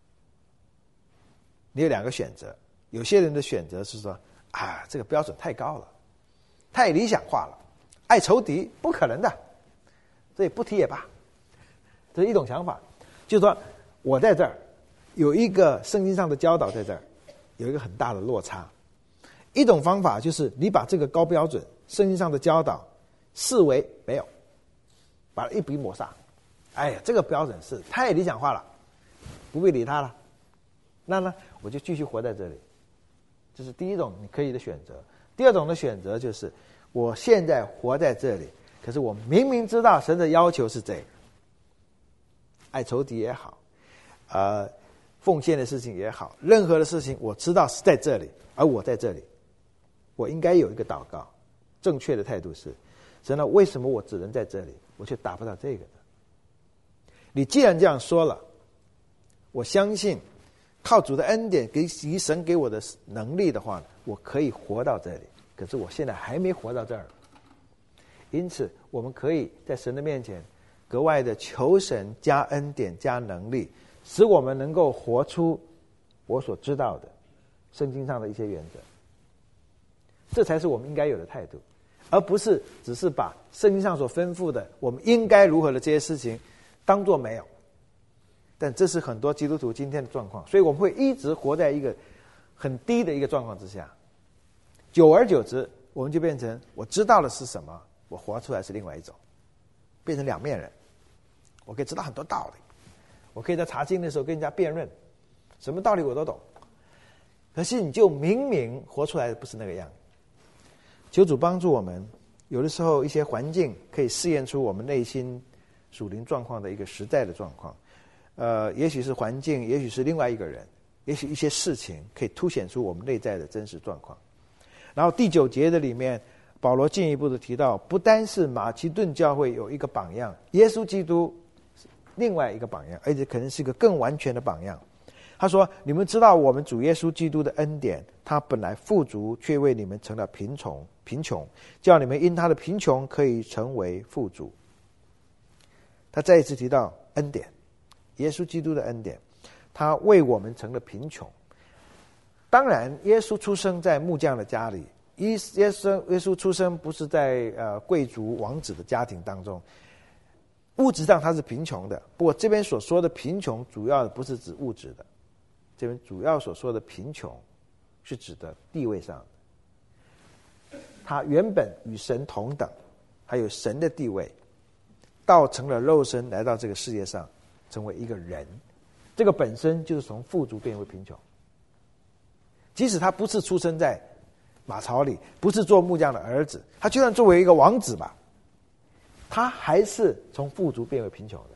你有2个选择。有些人的选择是说，这个标准太高了，太理想化了，爱仇敌不可能的，所以不提也罢。这是一种想法，就是说我在这儿有一个圣经上的教导，在这儿有一个很大的落差。一种方法就是你把这个高标准圣经上的教导视为没有，把它一笔抹杀。这个标准是太理想化了，不必理它了。那呢，我就继续活在这里。这是第一种你可以的选择。第二种的选择就是，我现在活在这里，可是我明明知道神的要求是这个，爱仇敌也好，奉献的事情也好，任何的事情我知道是在这里，而我在这里，我应该有一个祷告。正确的态度是，神啊，为什么我只能在这里，我却达不到这个呢？你既然这样说了，我相信靠主的恩典及神给我的能力的话，我可以活到这里，可是我现在还没活到这儿。因此我们可以在神的面前格外的求神加恩典加能力，使我们能够活出我所知道的圣经上的一些原则。这才是我们应该有的态度，而不是只是把圣经上所吩咐的我们应该如何的这些事情当作没有。但这是很多基督徒今天的状况，所以我们会一直活在一个很低的一个状况之下。久而久之，我们就变成我知道的是什么，我活出来是另外一种，变成2面人。我可以知道很多道理，我可以在查经的时候跟人家辩论，什么道理我都懂，可是你就明明活出来的不是那个样。求主帮助我们，有的时候一些环境可以试验出我们内心属灵状况的一个实在的状况。也许是环境，也许是另外一个人，也许一些事情可以凸显出我们内在的真实状况。然后第9节的里面，保罗进一步的提到，不单是马其顿教会有一个榜样，耶稣基督另外一个榜样，而且可能是一个更完全的榜样。他说，你们知道我们主耶稣基督的恩典，他本来富足，却为你们成了贫穷，叫你们因他的贫穷可以成为富足。他再一次提到恩典，耶稣基督的恩典，他为我们成了贫穷。当然耶稣出生在木匠的家里，耶稣出生不是在贵族王子的家庭当中，物质上他是贫穷的。不过这边所说的贫穷主要不是指物质的，这边主要所说的贫穷是指的地位上的。他原本与神同等，还有神的地位，道成了肉身来到这个世界上，成为一个人，这个本身就是从富足变为贫穷。即使他不是出生在马槽里，不是做木匠的儿子，他就算作为一个王子吧，他还是从富足变为贫穷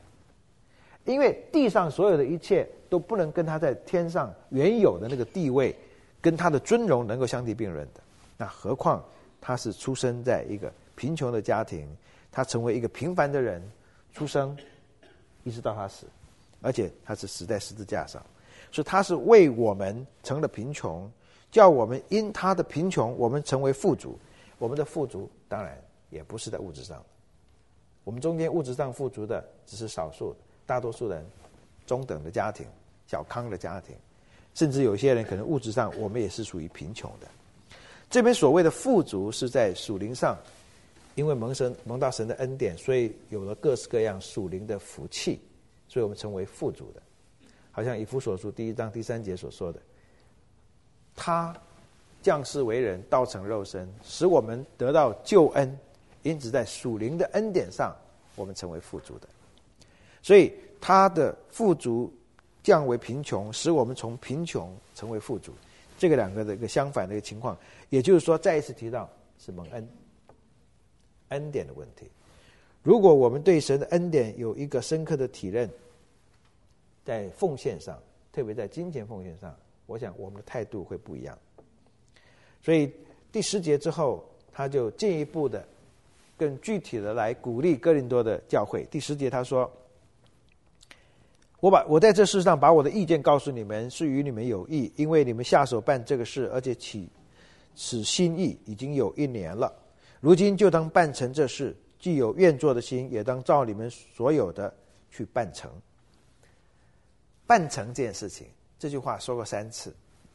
的。因为地上所有的一切都不能跟他在天上原有的那个地位跟他的尊荣能够相提并论的。那何况他是出生在一个贫穷的家庭，他成为一个平凡的人，出生一直到他死，而且他是死在十字架上，所以他是为我们成了贫穷，叫我们因他的贫穷我们成为富足。我们的富足当然也不是在物质上，我们中间物质上富足的只是少数，大多数人中等的家庭、小康的家庭，甚至有些人可能物质上我们也是属于贫穷的。这边所谓的富足是在属灵上，因为蒙到神的恩典，所以有了各式各样属灵的福气，所以我们成为富足的。好像以弗所书1章第3节所说的，他降世为人，道成肉身，使我们得到救恩，因此在属灵的恩典上我们成为富足的。所以他的富足降为贫穷，使我们从贫穷成为富足，这个两个的一个相反的一个情况。也就是说，再一次提到是蒙恩典的问题。如果我们对神的恩典有一个深刻的体认，在奉献上，特别在金钱奉献上，我想我们的态度会不一样。所以第10节之后，他就进一步的更具体的来鼓励哥林多的教会。第10节他说，我在这事上把我的意见告诉你们，是与你们有益，因为你们下手办这个事，而且起此心意已经有1年了。如今就当办成这事，既有愿做的心，也当照你们所有的去办成。办成这件事情，这句话说过3次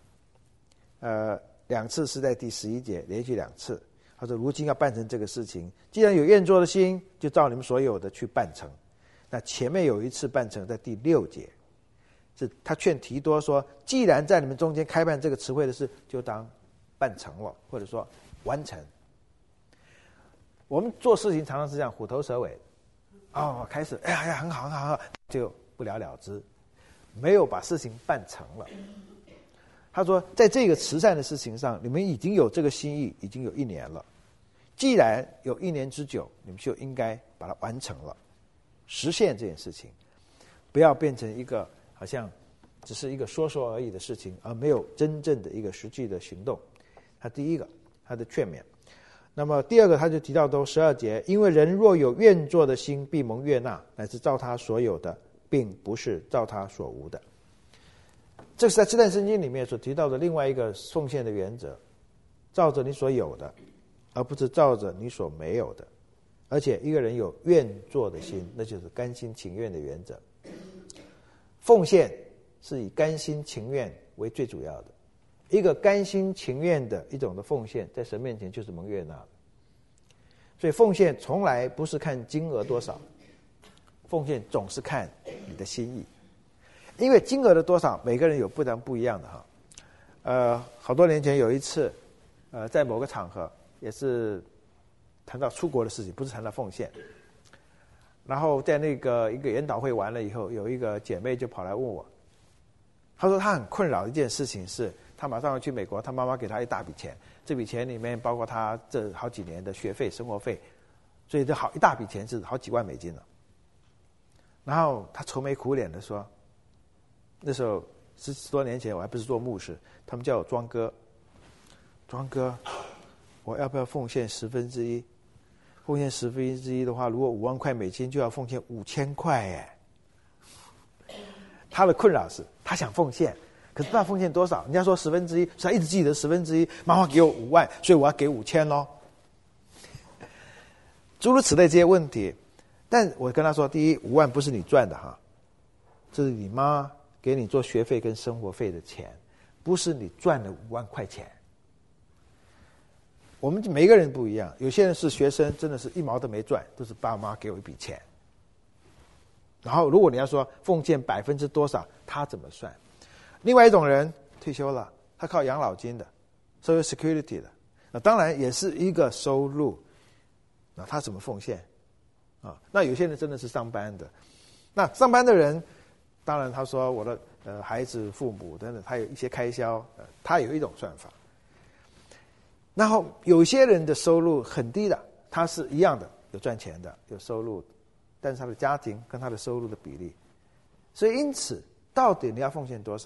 ，2次是在第11节，连续2次。他说如今要办成这个事情，既然有愿做的心，就照你们所有的去办成。那前面有一次办成，在第6节，是他劝提多说，既然在你们中间开办这个词汇的事，就当办成了，或者说完成。我们做事情常常是这样，虎头蛇尾，开始哎呀很好很好，就不了了之，没有把事情办成了。他说在这个慈善的事情上，你们已经有这个心意，已经有1年了，既然有1年之久，你们就应该把它完成了，实现这件事情，不要变成一个好像只是一个说说而已的事情，而没有真正的一个实际的行动。他第一个他的劝勉。那么第二个他就提到都12节，因为人若有愿做的心，必蒙悦纳，乃是照他所有的，并不是照他所无的。这是在这段圣经里面所提到的另外一个奉献的原则，照着你所有的，而不是照着你所没有的。而且一个人有愿做的心，那就是甘心情愿的原则。奉献是以甘心情愿为最主要的，一个甘心情愿的一种的奉献，在神面前就是蒙悦纳的。所以奉献从来不是看金额多少，奉献总是看你的心意。因为金额的多少，每个人有不一样的哈。好多年前有一次，在某个场合也是谈到出国的事情，不是谈到奉献。然后在那个一个研讨会完了以后，有一个姐妹就跑来问我，她说她很困扰的一件事情是，她马上要去美国，她妈妈给她一大笔钱，这笔钱里面包括她这好几年的学费、生活费，所以这一大笔钱是好几万美金了。然后她愁眉苦脸的说，那时候10多年前我还不是做牧师，他们叫我庄哥，我要不要奉献1/10？奉献1/10的话，如果5万块美金，就要奉献5000块耶。他的困扰是，他想奉献，可是不知道奉献多少。人家说1/10，所以他一直记得1/10，妈妈给我5万，所以我要给5000咯。诸如此类这些问题，但我跟他说，第一，5万不是你赚的哈，这是你妈给你做学费跟生活费的钱，不是你赚了5万块钱。我们每个人不一样，有些人是学生，真的是1毛都没赚，都是爸妈给我一笔钱。然后如果你要说奉献%多少，他怎么算？另外一种人退休了，他靠养老金的 Social Security 的，那当然也是一个收入，那他怎么奉献啊？那有些人真的是上班的，那上班的人当然他说我的孩子、父母等等，他有一些开销，他有一种算法。然后有些人的收入很低的，他是一样的，有赚钱的，有收入，但是他的家庭跟他的收入的比例，所以因此到底你要奉献多少，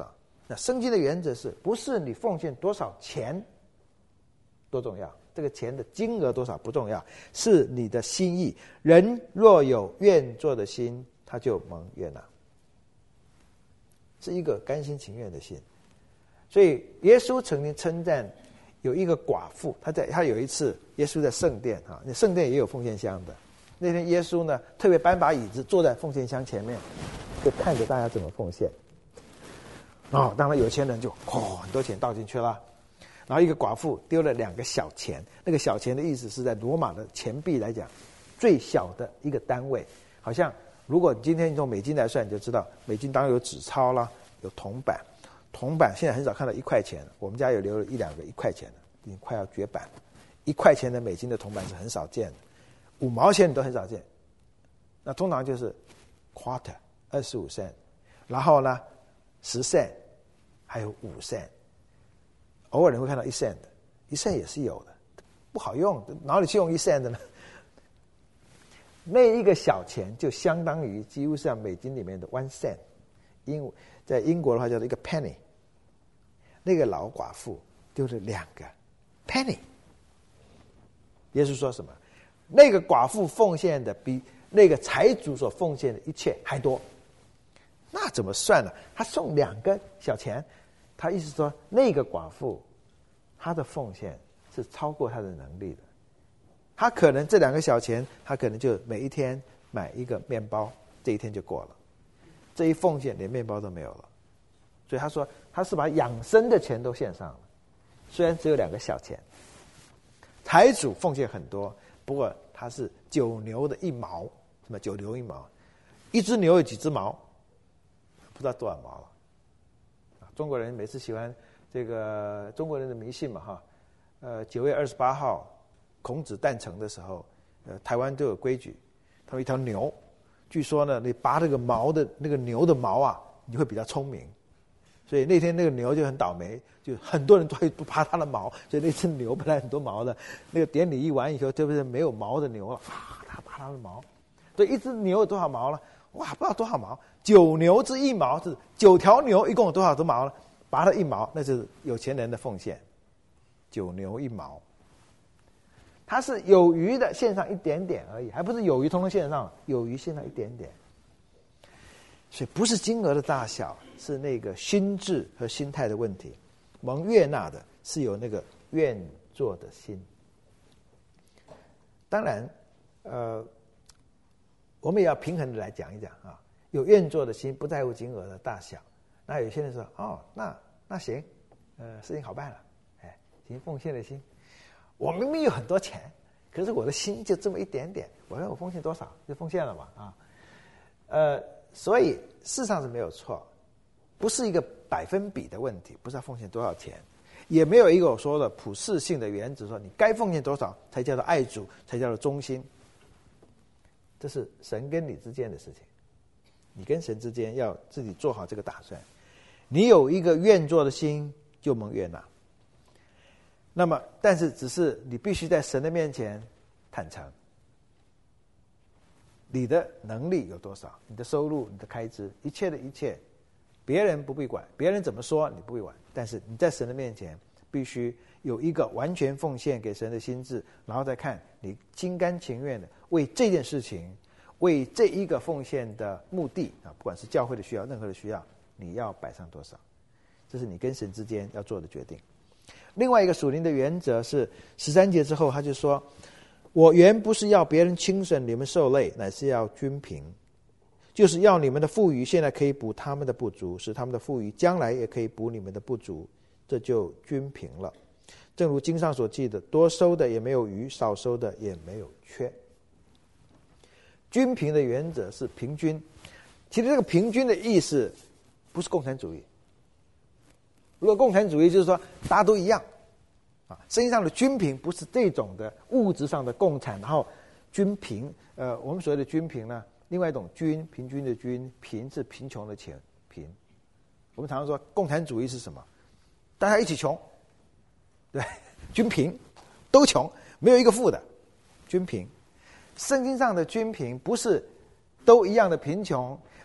那圣经的原则是不是你奉献多少钱多重要，这个钱的金额多少不重要，是你的心意。人若有愿做的心，他就蒙悦纳，是一个甘心情愿的心。所以耶稣曾经称赞有一个寡妇，他有一次耶稣在圣殿啊，那圣殿也有奉献箱的。那天耶稣呢特别搬把椅子坐在奉献箱前面，就看着大家怎么奉献。当然有钱人就很多钱倒进去了。然后一个寡妇丢了2个小钱，那个小钱的意思是在罗马的钱币来讲最小的一个单位。好像如果今天用美金来算，你就知道美金当然有纸钞啦，有铜板。铜板现在很少看到1块钱，我们家有留了1-2个1块钱的，已经快要绝版了。1块钱的美金的铜板是很少见的，5毛钱都很少见。那通常就是 quarter 25 cent， 然后呢10 cent， 还有5 cent， 偶尔你会看到1 cent 的，1 cent 也是有的，不好用，哪里去用1 cent 的呢？那一个小钱就相当于几乎像美金里面的1 cent， 在英国的话叫做一个 penny。那个老寡妇丢了2个 penny。耶稣说什么？那个寡妇奉献的比那个财主所奉献的一切还多。那怎么算呢？他送2个小钱，他意思说那个寡妇她的奉献是超过她的能力的。他可能这2个小钱，他可能就每一天买一个面包，这一天就过了。这一奉献连面包都没有了。所以他说他是把养生的钱都献上了，虽然只有2个小钱。财主奉献很多，不过他是9牛的1毛，什么9牛1毛，1只牛有几只毛，不知道多少毛了。中国人每次喜欢这个中国人的迷信嘛哈，9月28号孔子诞辰的时候，台湾都有规矩，他们一条牛，据说呢，你拔这个毛的那个牛的毛啊，你会比较聪明。所以那天那个牛就很倒霉，就很多人都会不拔它的毛，所以那只牛本来很多毛的，那个典礼一完以后，特别是没有毛的牛了，他拔它的毛。所以1只牛有多少毛了？哇，不知道多少毛，9牛之1毛，是9条牛一共有多少只毛了？拔了1毛，那是有钱人的奉献。9牛1毛，他是有余的献上一点点而已，还不是有余通通献上，有余献上一点点。所以不是金额的大小，是那个心智和心态的问题。蒙悦纳的是有那个愿做的心。当然我们也要平衡的来讲一讲啊，有愿做的心，不在乎金额的大小。那有些人说那行，事情好办了，行，奉献的心。我明明有很多钱，可是我的心就这么一点点，我奉献多少就奉献了嘛所以事实上是没有错，不是一个百分比的问题，不是要奉献多少钱，也没有一个我说的普世性的原则，说你该奉献多少才叫做爱主，才叫做忠心。这是神跟你之间的事情，你跟神之间要自己做好这个打算。你有一个愿做的心，就蒙悦纳。那么，但是只是你必须在神的面前坦诚。你的能力有多少？你的收入、你的开支，一切的一切，别人不必管，别人怎么说你不必管，但是你在神的面前必须有一个完全奉献给神的心志，然后再看你心甘情愿的为这件事情，为这一个奉献的目的不管是教会的需要，任何的需要，你要摆上多少，这是你跟神之间要做的决定。另外一个属灵的原则是13节之后，他就说，我原不是要别人轻省你们受累，乃是要均平，就是要你们的富余现在可以补他们的不足，使他们的富余将来也可以补你们的不足，这就均平了。正如经上所记的，多收的也没有余，少收的也没有缺。均平的原则是平均。其实这个平均的意思不是共产主义。如果共产主义就是说大家都一样圣经上的均平不是这种的物质上的共产，然后均平。我们所谓的均平呢，另外一种均，平均的均，贫是贫穷的贫。我们常常说共产主义是什么？大家一起穷，对，均平，都穷，没有一个富的，均平。圣经上的均平不是都一样的贫穷，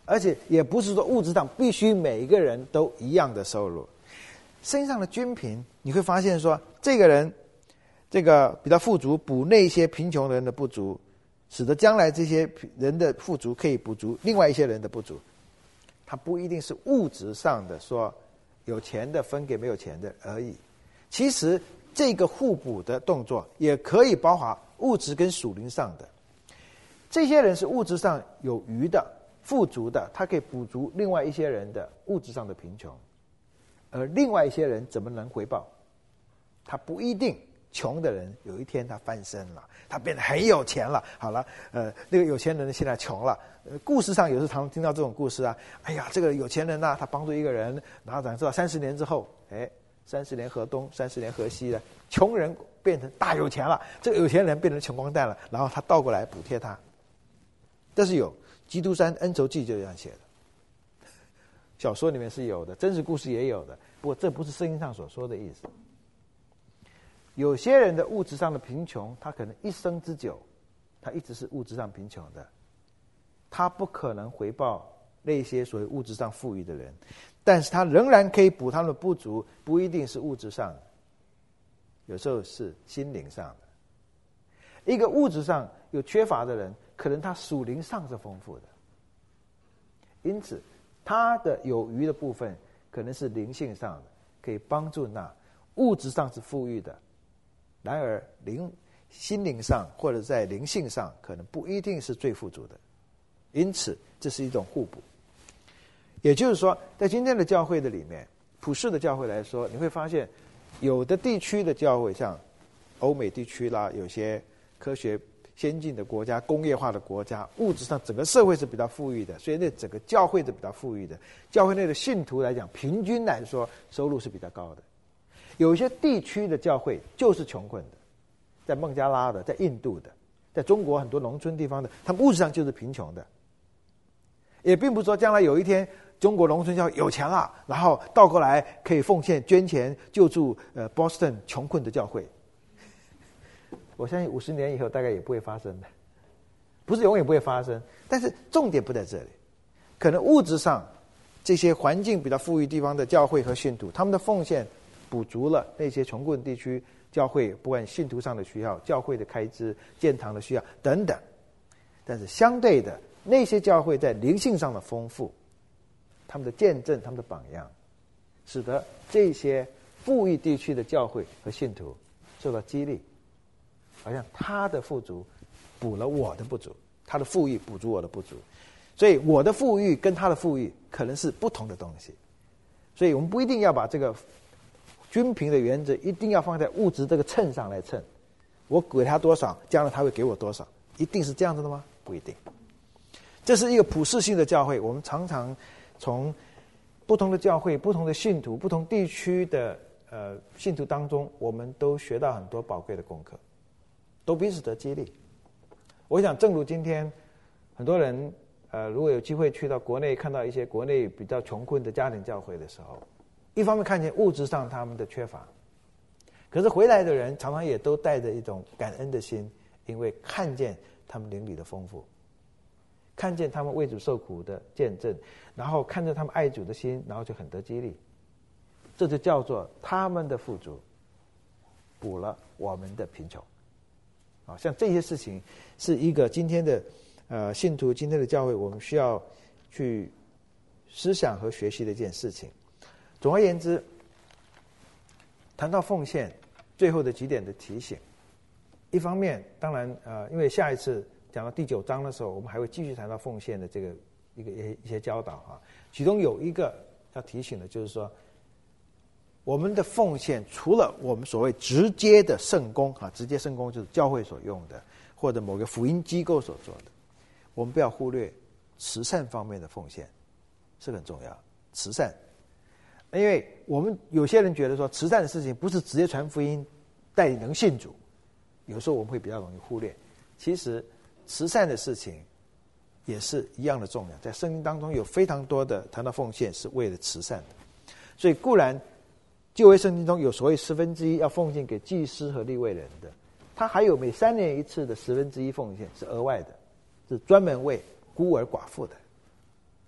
而且也不是说物质上必须每一个人都一样的收入。圣经上的均贫，你会发现说，这个人这个比较富足，补那些贫穷人的不足，使得将来这些人的富足可以补足另外一些人的不足。它不一定是物质上的说有钱的分给没有钱的而已，其实这个互补的动作也可以包含物质跟属灵上的。这些人是物质上有余的、富足的，他可以补足另外一些人的物质上的贫穷，而另外一些人怎么能回报？他不一定。穷的人有一天他翻身了，他变得很有钱了。好了，那个有钱人现在穷了。故事上有时常听到这种故事啊。哎呀，这个有钱人呢，他帮助一个人，然后咱知道30年之后，30年河东，30年河西的，穷人变成大有钱了，这个有钱人变成穷光蛋了，然后他倒过来补贴他。这是有《基督山恩仇记》就这样写的，小说里面是有的，真实故事也有的，不过这不是圣经上所说的意思。有些人的物质上的贫穷，他可能一生之久，他一直是物质上贫穷的，他不可能回报那些所谓物质上富裕的人，但是他仍然可以补他们的不足，不一定是物质上的，有时候是心灵上的。一个物质上有缺乏的人，可能他属灵上是丰富的，因此他的有余的部分可能是灵性上的，可以帮助那物质上是富裕的，然而心灵上或者在灵性上可能不一定是最富足的，因此这是一种互补。也就是说，在今天的教会的里面，普世的教会来说，你会发现有的地区的教会，像欧美地区啦，有些科学先进的国家、工业化的国家，物质上整个社会是比较富裕的，所以那整个教会是比较富裕的，教会内的信徒来讲，平均来说收入是比较高的。有一些地区的教会就是穷困的，在孟加拉的，在印度的，在中国很多农村地方的，他们物质上就是贫穷的。也并不是说将来有一天中国农村教会有钱了，然后倒过来可以奉献捐钱救助Boston 穷困的教会。我相信50年以后大概也不会发生的，不是永远不会发生，但是重点不在这里。可能物质上这些环境比较富裕地方的教会和信徒，他们的奉献补足了那些穷困地区教会不管信徒上的需要、教会的开支、建堂的需要等等。但是相对的，那些教会在灵性上的丰富，他们的见证、他们的榜样，使得这些富裕地区的教会和信徒受到激励，好像他的富足补了我的不足，他的富裕补足我的不足，所以我的富裕跟他的富裕可能是不同的东西。所以我们不一定要把这个均贫的原则一定要放在物质这个秤上来称，我给他多少，将来他会给我多少，一定是这样子的吗？不一定。这是一个普世性的教会，我们常常从不同的教会、不同的信徒、不同地区的信徒当中，我们都学到很多宝贵的功课，都彼此得激励。我想，正如今天很多人如果有机会去到国内，看到一些国内比较穷困的家庭教会的时候，一方面看见物质上他们的缺乏，可是回来的人常常也都带着一种感恩的心，因为看见他们灵里的丰富，看见他们为主受苦的见证，然后看着他们爱主的心，然后就很得激励。这就叫做他们的富足补了我们的贫穷。像这些事情是一个今天的信徒、今天的教会我们需要去思想和学习的一件事情。总而言之，谈到奉献，最后的几点的提醒，一方面当然因为下一次讲到第9章的时候，我们还会继续谈到奉献的这个一些教导啊。其中有一个要提醒的就是说，我们的奉献除了我们所谓直接的圣工啊，直接圣工就是教会所用的，或者某个福音机构所做的，我们不要忽略慈善方面的奉献是很重要。慈善，因为我们有些人觉得说慈善的事情不是直接传福音带领人信主，有时候我们会比较容易忽略。其实慈善的事情也是一样的重要，在圣经当中有非常多的谈到奉献是为了慈善的。所以固然旧约圣经中有所谓1/10要奉献给祭司和利未人的，他还有每3年一次的1/10奉献是额外的，是专门为孤儿寡妇的。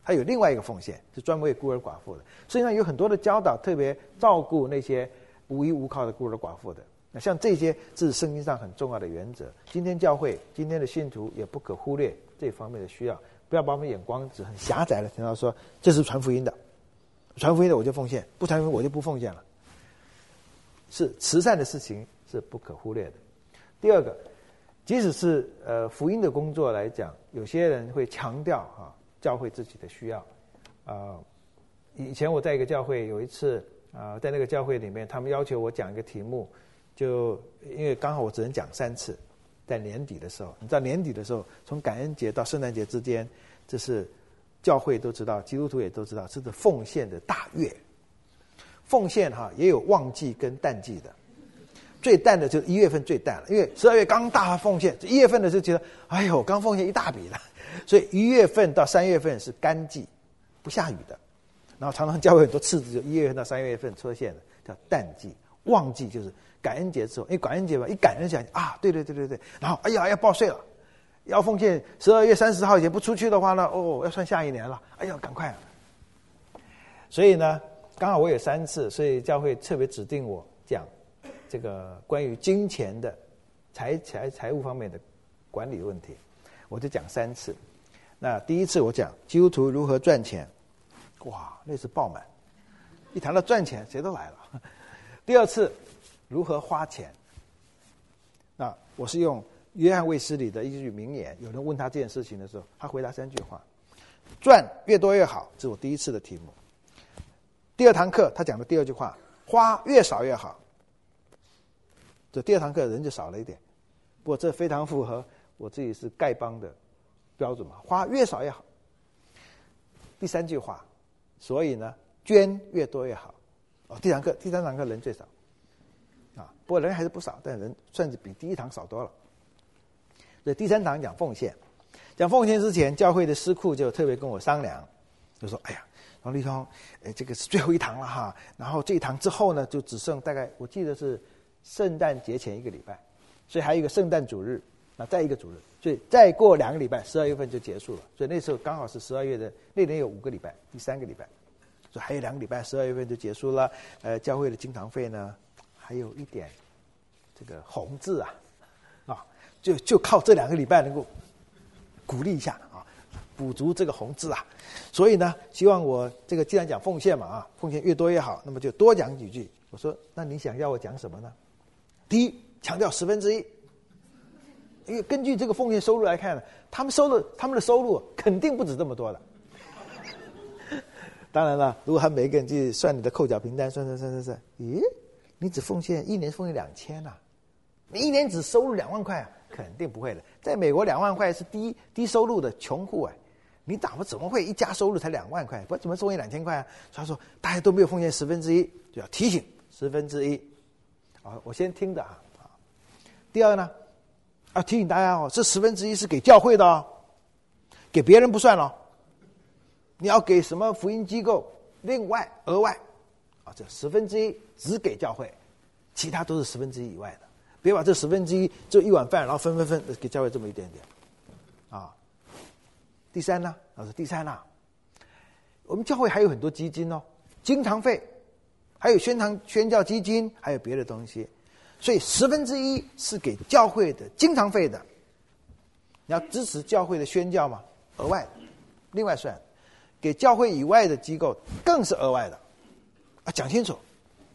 还有另外一个奉献是专门为孤儿寡妇的。实际上有很多的教导，特别照顾那些无依无靠的孤儿寡妇的。那像这些是圣经上很重要的原则。今天教会、今天的信徒也不可忽略这方面的需要，不要把我们眼光只很狭窄的听到说这是传福音的，传福音的我就奉献，不传福音我就不奉献了。是慈善的事情是不可忽略的。第二个，即使是福音的工作来讲，有些人会强调教会自己的需要。以前我在一个教会有一次在那个教会里面，他们要求我讲一个题目，就因为刚好我只能讲3次，在年底的时候，你知道年底的时候，从感恩节到圣诞节之间，这是教会都知道，基督徒也都知道，这是奉献的大月。奉献也有旺季跟淡季的，最淡的就是1月份最淡了，因为12月刚大奉献，1月份的就觉得哎呦刚奉献一大笔了，所以1月份到3月份是干季，不下雨的。然后常常教会很多次子就1月份到3月份出现的叫淡季。旺季就是感恩节之后，因为感恩节嘛，一感恩起来对，然后哎呀要报税了，要奉献12月30号以前不出去的话呢，要算下一年了，哎呀赶快了。所以呢刚好我有3次，所以教会特别指定我讲这个关于金钱的财务方面的管理问题，我就讲3次。那第一次我讲基督徒如何赚钱，哇，那是爆满，一谈到赚钱谁都来了。第二次如何花钱，那我是用约翰卫斯理的一句名言，有人问他这件事情的时候，他回答3句话：赚越多越好，这是我第一次的题目。第二堂课他讲的第2句话，花越少越好。这第2堂课人就少了一点，不过这非常符合我自己是丐帮的标准嘛，花越少越好。第3句话，所以呢捐越多越好。第3堂课人最少不过人还是不少，但人算是比第1堂少多了。所以第3堂讲奉献，讲奉献之前，教会的司库就特别跟我商量，就说哎呀王立通，这个是最后1堂了哈，然后这1堂之后呢，就只剩大概我记得是圣诞节前1个礼拜，所以还有一个圣诞主日，再一个主日，所以再过2个礼拜，12月份就结束了。所以那时候刚好是12月的那年有5个礼拜，第3个礼拜，所以还有2个礼拜，12月份就结束了。教会的经堂费呢，还有一点这个红字就靠这2个礼拜能够鼓励一下补足这个红字所以呢，希望我这个既然讲奉献嘛奉献越多越好，那么就多讲几句。我说那你想要我讲什么呢？第一，强调1/10，因为根据这个奉献收入来看呢，他们的收入肯定不止这么多的。当然了，如果他每个人去算你的扣缴凭单，算，咦，你只奉献1年奉献2000你1年只收入2万块肯定不会的。在美国2万块是低收入的穷户你怎么会一家收入才2万块？不怎么奉献2000块所以他说大家都没有奉献1/10，就要提醒1/10。我先听的第二呢，要提醒大家这1/10是给教会的给别人不算你要给什么福音机构另外额外这1/10只给教会，其他都是1/10以外的。别把这1/10就1碗饭，然后分给教会这么一点点第三呢，我们教会还有很多基金经堂费，还有宣教基金，还有别的东西，所以1/10是给教会的经堂费的。你要支持教会的宣教嘛，额外另外算。给教会以外的机构更是额外的讲清楚。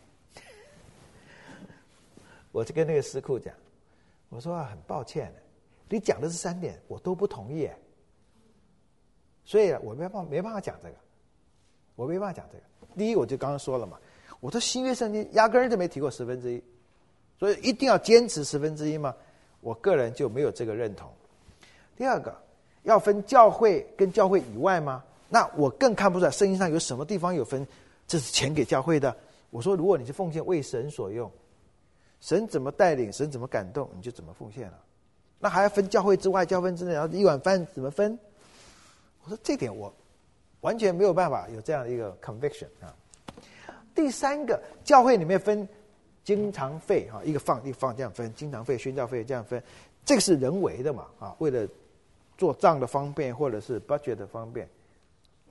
我就跟那个司库讲，我说很抱歉你讲的是3点我都不同意所以我没办法讲这个。第一，我就刚刚说了嘛，我说新约圣经压根儿就没提过1/10，所以一定要坚持1/10嘛，我个人就没有这个认同。第二个，要分教会跟教会以外吗？那我更看不出来圣经上有什么地方有分这是钱给教会的。我说如果你是奉献为神所用，神怎么带领，神怎么感动，你就怎么奉献了。那还要分教会之外教会之内，然后1碗饭怎么分？我说这点我完全没有办法有这样的一个 conviction 第三个，教会里面分经常费一个放这样分，经常费宣教费这样分，这个是人为的嘛为了做账的方便或者是 budget 的方便。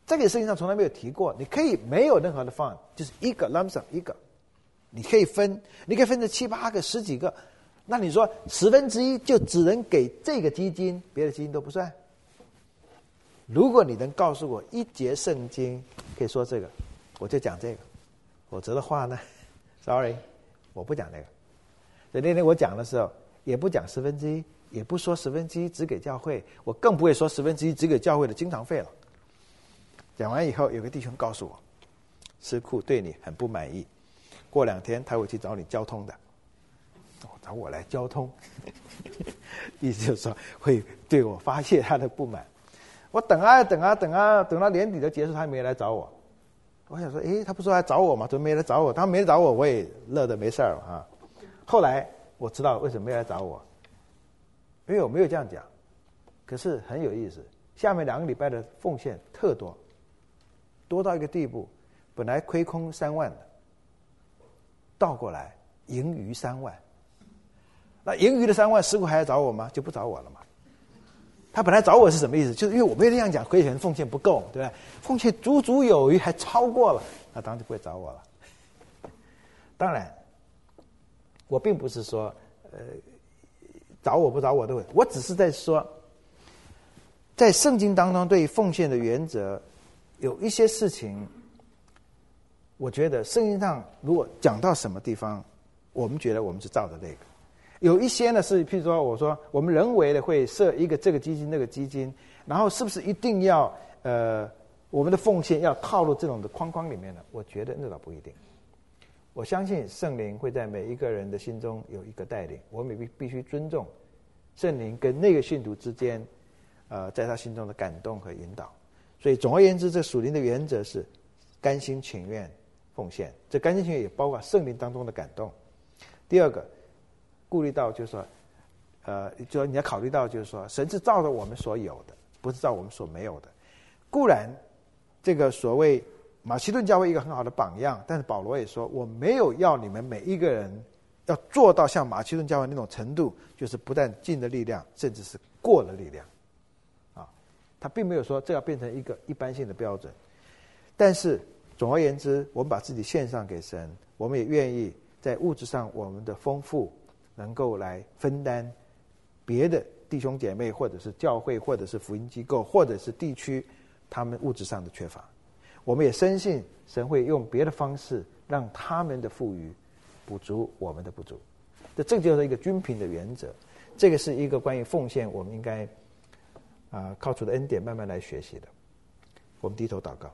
这个圣经上从来没有提过。你可以没有任何的 fund， 就是一个 lump sum 一个，你可以分成7、8个、10几个。那你说1/10就只能给这个基金，别的基金都不算？如果你能告诉我一节圣经可以说这个，我就讲这个。否则的话呢 ，sorry， 我不讲那个。所以那天我讲的时候，也不讲1/10，也不说1/10只给教会，我更不会说1/10只给教会的经常费了。讲完以后，有个弟兄告诉我，师库对你很不满意，过2天他会去找你交通的。找我来交通，意思就是说会对我发泄他的不满。我等到年底的结束，他没来找我。我想说，他不说来找我吗？怎么没来找我？他没来找我，我也乐得没事儿啊。后来我知道为什么没来找我，因为我没有这样讲。可是很有意思，下面2个礼拜的奉献特多，多到一个地步，本来亏空3万的，倒过来盈余3万。那盈余的3万，师傅还要找我吗？就不找我了嘛。他本来找我是什么意思？就是因为我没有那样讲，亏钱奉献不够，对不对？奉献足足有余，还超过了，那当然就不会找我了。当然，我并不是说，找我不找我都会，我只是在说，在圣经当中对于奉献的原则，有一些事情，我觉得圣经上如果讲到什么地方，我们觉得我们是照着那个。有一些呢是，譬如说我说我们人为的会设一个这个基金那个基金，然后是不是一定要我们的奉献要套入这种的框框里面呢？我觉得那倒不一定。我相信圣灵会在每一个人的心中有一个带领，我们必须尊重圣灵跟那个信徒之间在他心中的感动和引导。所以总而言之，这属灵的原则是甘心情愿奉献，这甘心情愿也包括圣灵当中的感动。第二个，顾虑到就是说，就你要考虑到就是说，神是照着我们所有的，不是照我们所没有的。固然，这个所谓马其顿教会一个很好的榜样，但是保罗也说，我没有要你们每一个人要做到像马其顿教会那种程度，就是不但尽了力量，甚至是过了力量。他并没有说这要变成一个一般性的标准。但是总而言之，我们把自己献上给神，我们也愿意在物质上我们的丰富能够来分担别的弟兄姐妹，或者是教会，或者是福音机构，或者是地区他们物质上的缺乏。我们也深信神会用别的方式让他们的富裕补足我们的不足。这就是一个均平的原则。这个是一个关于奉献我们应该靠主的恩典慢慢来学习的。我们低头祷告。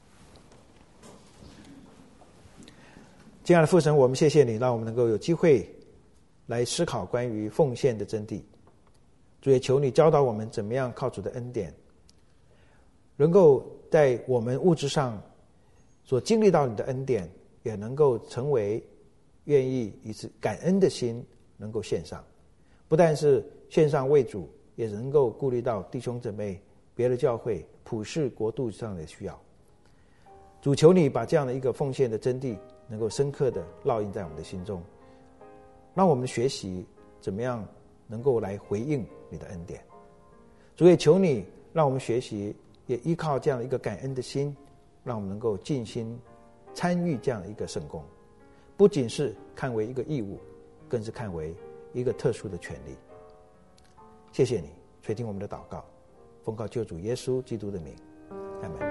亲爱的父神，我们谢谢你让我们能够有机会来思考关于奉献的真谛。主也求你教导我们怎么样靠主的恩典，能够在我们物质上所经历到你的恩典，也能够成为愿意以此感恩的心能够献上。不但是献上为主，也能够顾虑到弟兄姊妹、别的教会、普世国度上的需要。主，求你把这样的一个奉献的真谛能够深刻的烙印在我们的心中，让我们学习怎么样能够来回应你的恩典。主也求你让我们学习，也依靠这样的一个感恩的心，让我们能够尽心参与这样的一个圣工，不仅是看为一个义务，更是看为一个特殊的权利。谢谢你垂听我们的祷告，奉靠救主耶稣基督的名，阿们。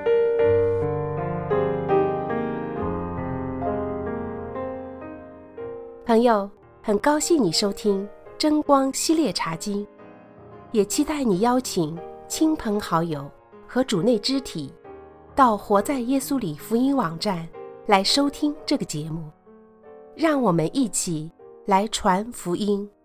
朋友，很高兴你收听真光系列查经，也期待你邀请亲朋好友和主内肢体到活在耶稣里福音网站来收听这个节目，让我们一起来传福音。